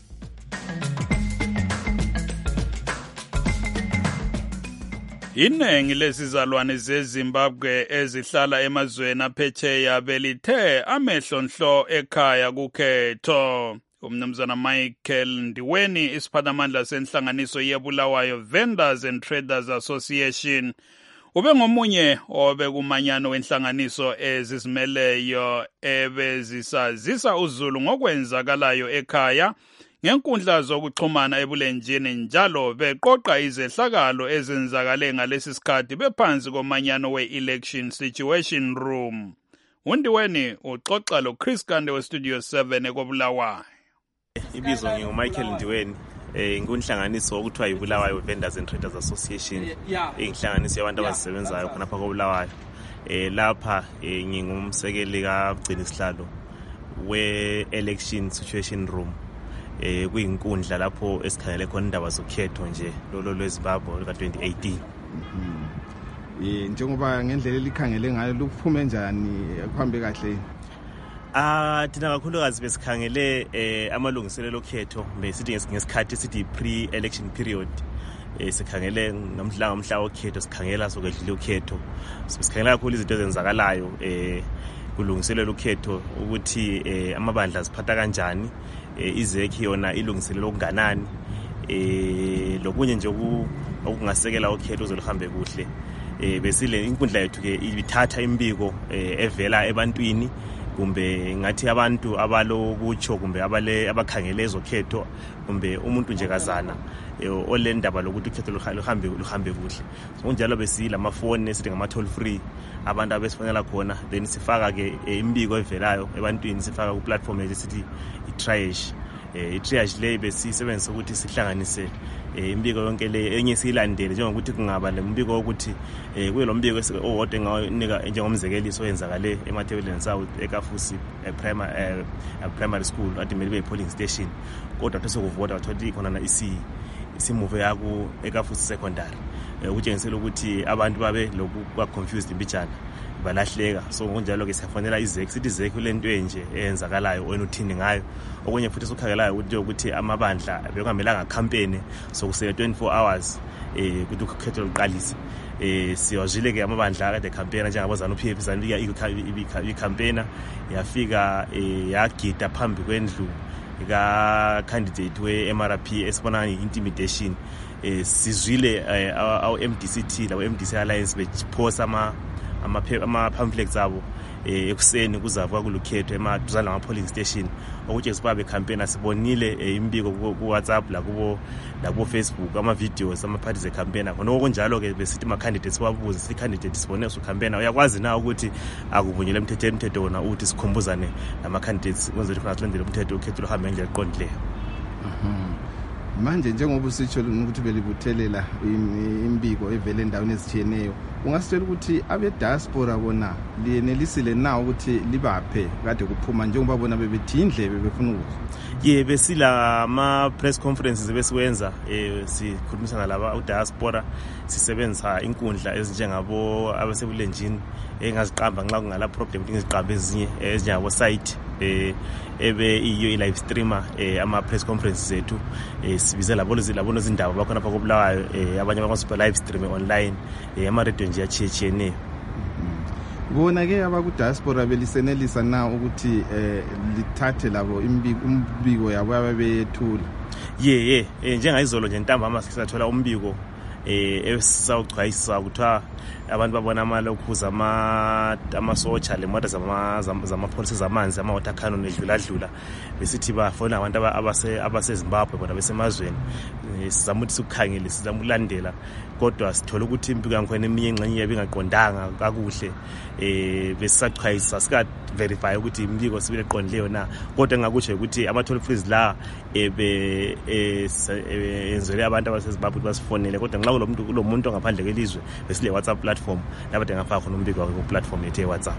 Inengi lesizalwane zeZimbabwe ezihlala emazweni aphetsheya belithe amehlo nhlo ekhaya kukhetho. Umnumzana Michael Ndiweni isiphathamandla senhlanganiso yebulawayo Vendors and Traders Association ube ngomunye obekumanyano wenhlanganiso ezizimeleyo ebezisazisa uZulu ngokwenzakalayo ekhaya ngenkundla zokuxhumana ebulenjini njalo beqoqa izehlakalo ezenzakale ngalesi sikhathi bephansi komanyano we-election situation room. Undiweni uxoxa lo Chris Kande we Studio 7 ekobulawayo. Ibizo nginguMichael Ndiweni. Inhlanganiso okuthiwa yibulawayo Vendors and Traders Association. Inhlanganiso yabantu abasebenzayo khonapha kobulawayo. Lapha ngingumsekeli kagcini sihlalo we-election situation room. Kuyinkundla lapho esikhangele khona indaba zokhetho nje lolo lweZimbabwe ka-2018. Njengoba ngendlela elikhangele ngayo luphume njani kuhambe kahle? Thina kakhulukazi besikhangele amalungiselelo okhetho besithi ngesikhathi sithi pre-election period. Sikhangele ngomhla okhetho sikhangela sokwedlula ukhetho. Sikhangela kakhulu izinto ezenzakalayo kulungiselelo ukhetho ukuthi amabandla aziphatha kanjani. Izekhi yona ilungiselelo okunganani lokunye nje okungasekela ukhetho uzoluhambe kuhle. Besile inkundla yethu ke ibithatha imbiko evela ebantwini kumbe ngathi abantu abalokutsho kumbe abakhangele ezokhetho kumbe umuntu nje kazana olendaba lokuthi ukhetho luhambe kuhle. Kunjalo besilamafoni esithi ngama toll free abantu abesifonela khona then sifaka ke imbiko evelayo ebantwini sifaka ku platform esithi i-triage. I-triage le besisebenzisa ukuthi sihlanganise imbiko yonke le enye siyilandele njengokuthi kungaba lembiko ukuthi kuye lo mbiko owodwa enganika njengomzekeliso oyenzakale eMathebeleni South eKafusi primary school athi mele polling station kodwa sokuvota wathola khona isimove yaku eKafusi secondary ukutshengisela ukuthi abantu babe lokhu confused imbijana balahleka. So kunjalo ke siyafonela iZEC sithi iZEC lento enje eyenzakalayo wena uthini ngayo. Okunye futhi sokhangelayo ukuthi amabandla bekuhambelanga campaign sokusele 24 hours ukuthi ukhetho luqalise. Siyazile ke amabandla kade campaign njengabo ZANU-PF zanike i-campaign yafika yagida phambi kwendlu ka-candidate we-MRP esibona intimidation sizwile awu-MDCT labo-MDC Alliance bephosa ama-pamphlets abo ekuseni kuzavwa kulukhetho emaduzane lama-polling station okutshengisa ukuba becampaign sibonile imbiko ku-WhatsApp lakubo-Facebook ama-videos ama-party ze-campaign khonoko kunjalo-ke besithi ama-candidates siwabuze sithi i-candidate sibone usucampaigna uyakwazi na ukuthi akuvunyelwe umthetho wona uthi sikhumbuzane nama-candidates kwenzela ukuthi alandele umthetho ukhetho luhambe ngendlela eqondileyo. Manje njengoba usitsho ukuthi belibuthelela imbiko evele endaweni ezitshiyeneyo ungasitshela ukuthi abe-diaspora bona liyenelisile na ukuthi libaphe kade kuphuma njengoba bona bebethi indlebe befuna ukuzwa? Besila ama-press conferences besiwenza sikhulumisana laba u-diaspora sisebenzisa inkundla ezinjengabo abasebulenjini engaziqamba nxa kungala problem ngiziqamba ezinye ezinjengabo-site ebe iyo i-live streamer ama-press conferences zethu sibize labo zindaba bakhona apha koBulawayo abanye bakwazi live stream online ama-radio nje achiyetshiyeneyo. Bona-ke abaku-diaspora belisenelisa na ukuthi lithathe labo umbiko yabo ababeyethula? Njengayizolo nje ntambama sisathola umbiko esisawuchwayisa kuthiwa abantu babona amalokhuza amasotsha lemota zamapholisa zamanzi ama-water cannon edluladlula besithi bafona abantu abasezimbabwe bona besemazweni sizama ukuthi sikukhangele sizama ukulandela kodwa sithola ukuthi impiko yankhona eminye engxenye yabe ingaqondanga kakuhle besisachwayisa sika-verify ukuthi imbiko sibile eqondileyo na kodwa engakutsho ukuthi ama-toll frees la enzele abantu abasezimbabwe ukuthi basifonele kodwa nxa kulo muntu ongaphandle kwelizwe besile WhatsApp platform lapho engafaka khona umbiko wakhe ku-platform yethu ye-WhatsApp.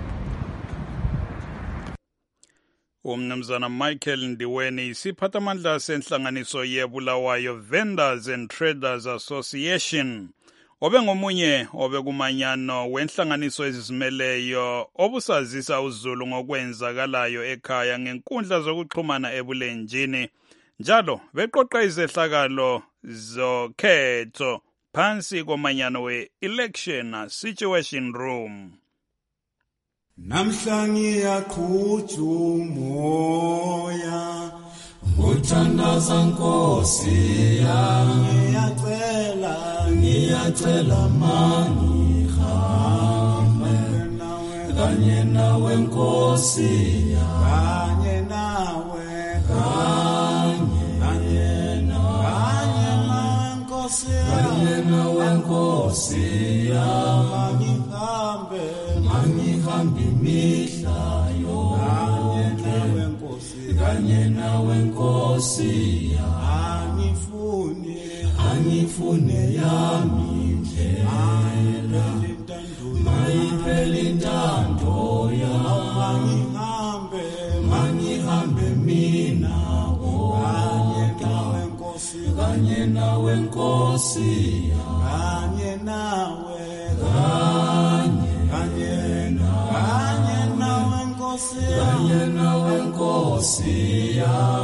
Umnumzana Michael Ndiweni isiphathamandla senhlanganiso yeBulawayo Vendors and Traders Association obengomunye obekumanyano wenhlanganiso ezizimeleyo obusazisa uZulu ngokwenzakalayo ekhaya ngenkundla zokuxhumana ebulenjini njalo beqoqa izehlakalo zokhetho phansi komanyano we-election situation room. Namhla ngiyaqhutha umoya nguthandaza Nkosi yami ngiyacela mangihambe kanye nawe Nkosi yami kanye nawe Nkosi yami mangihambe imihla yonke kanye nawe Nkosi yami angifune yami indlela mayiphele intando yami mangihambe mina kanye nawe Nkosi kanye nawe Nkosi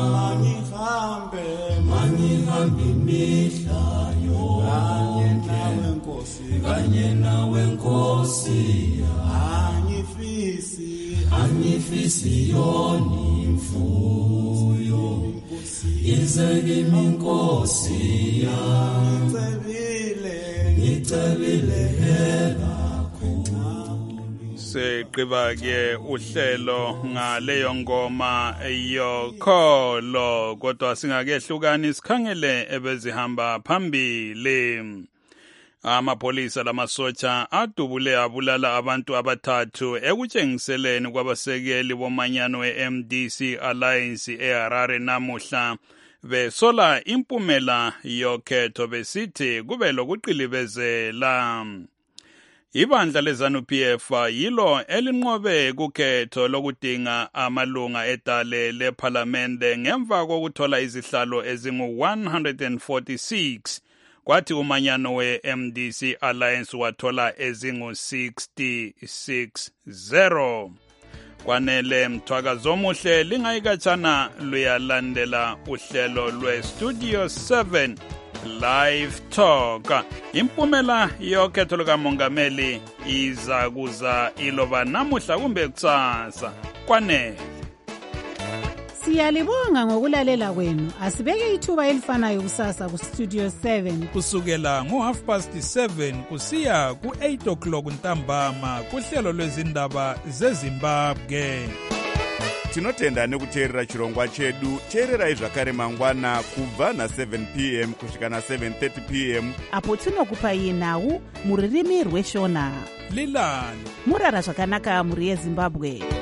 mangihambe imihla yonke kanye nawe Nkosi angifisi yoni imfuyo ize kimi Nkosi ngicebile hela seqiba-ke uhlelo ngaleyo ngoma yokholo kodwa singakehlukani sikhangele ebezihamba phambili. Amapolisa lamasotsha adubule abulala abantu abathathu ekutshengiseleni kwabasekeli bomanyano we-MDC Alliance eHarare namuhla besola impumela yokhetho besithi kube lokuqilibezela. Ibandla leZANU-PF yilo elinqobe kukhetho lokudinga amalunga edale lephalamende ngemva kokuthola izihlalo ezingu-146 kwathi umanyano we-MDC Alliance wathola ezingu-66-0. Kwanele Mthwakazi omuhle lingayikatshana luyalandela uhlelo lwe-Studio 7 Live Talk. Impumela yokhetho lukamongameli iza kuza iloba namuhla kumbe kusasa. Kwanele Siyalibonga ngokulalela kwenu. Asibeke ithuba elifanayo kusasa kuStudio 7 kusukela ngo7:30 kusiya ku8 o'clock ntambama kuhlelo lwezindaba zeZimbabwe. Tinotenda nekuteerera chirongwa chedu. Teererai zvakare mangwana kubva na7 p.m. kusvika na7:30 p.m. apo tinokupai nhau muririmi rweshona. Lilani murara zvakanaka muri yeZimbabwe.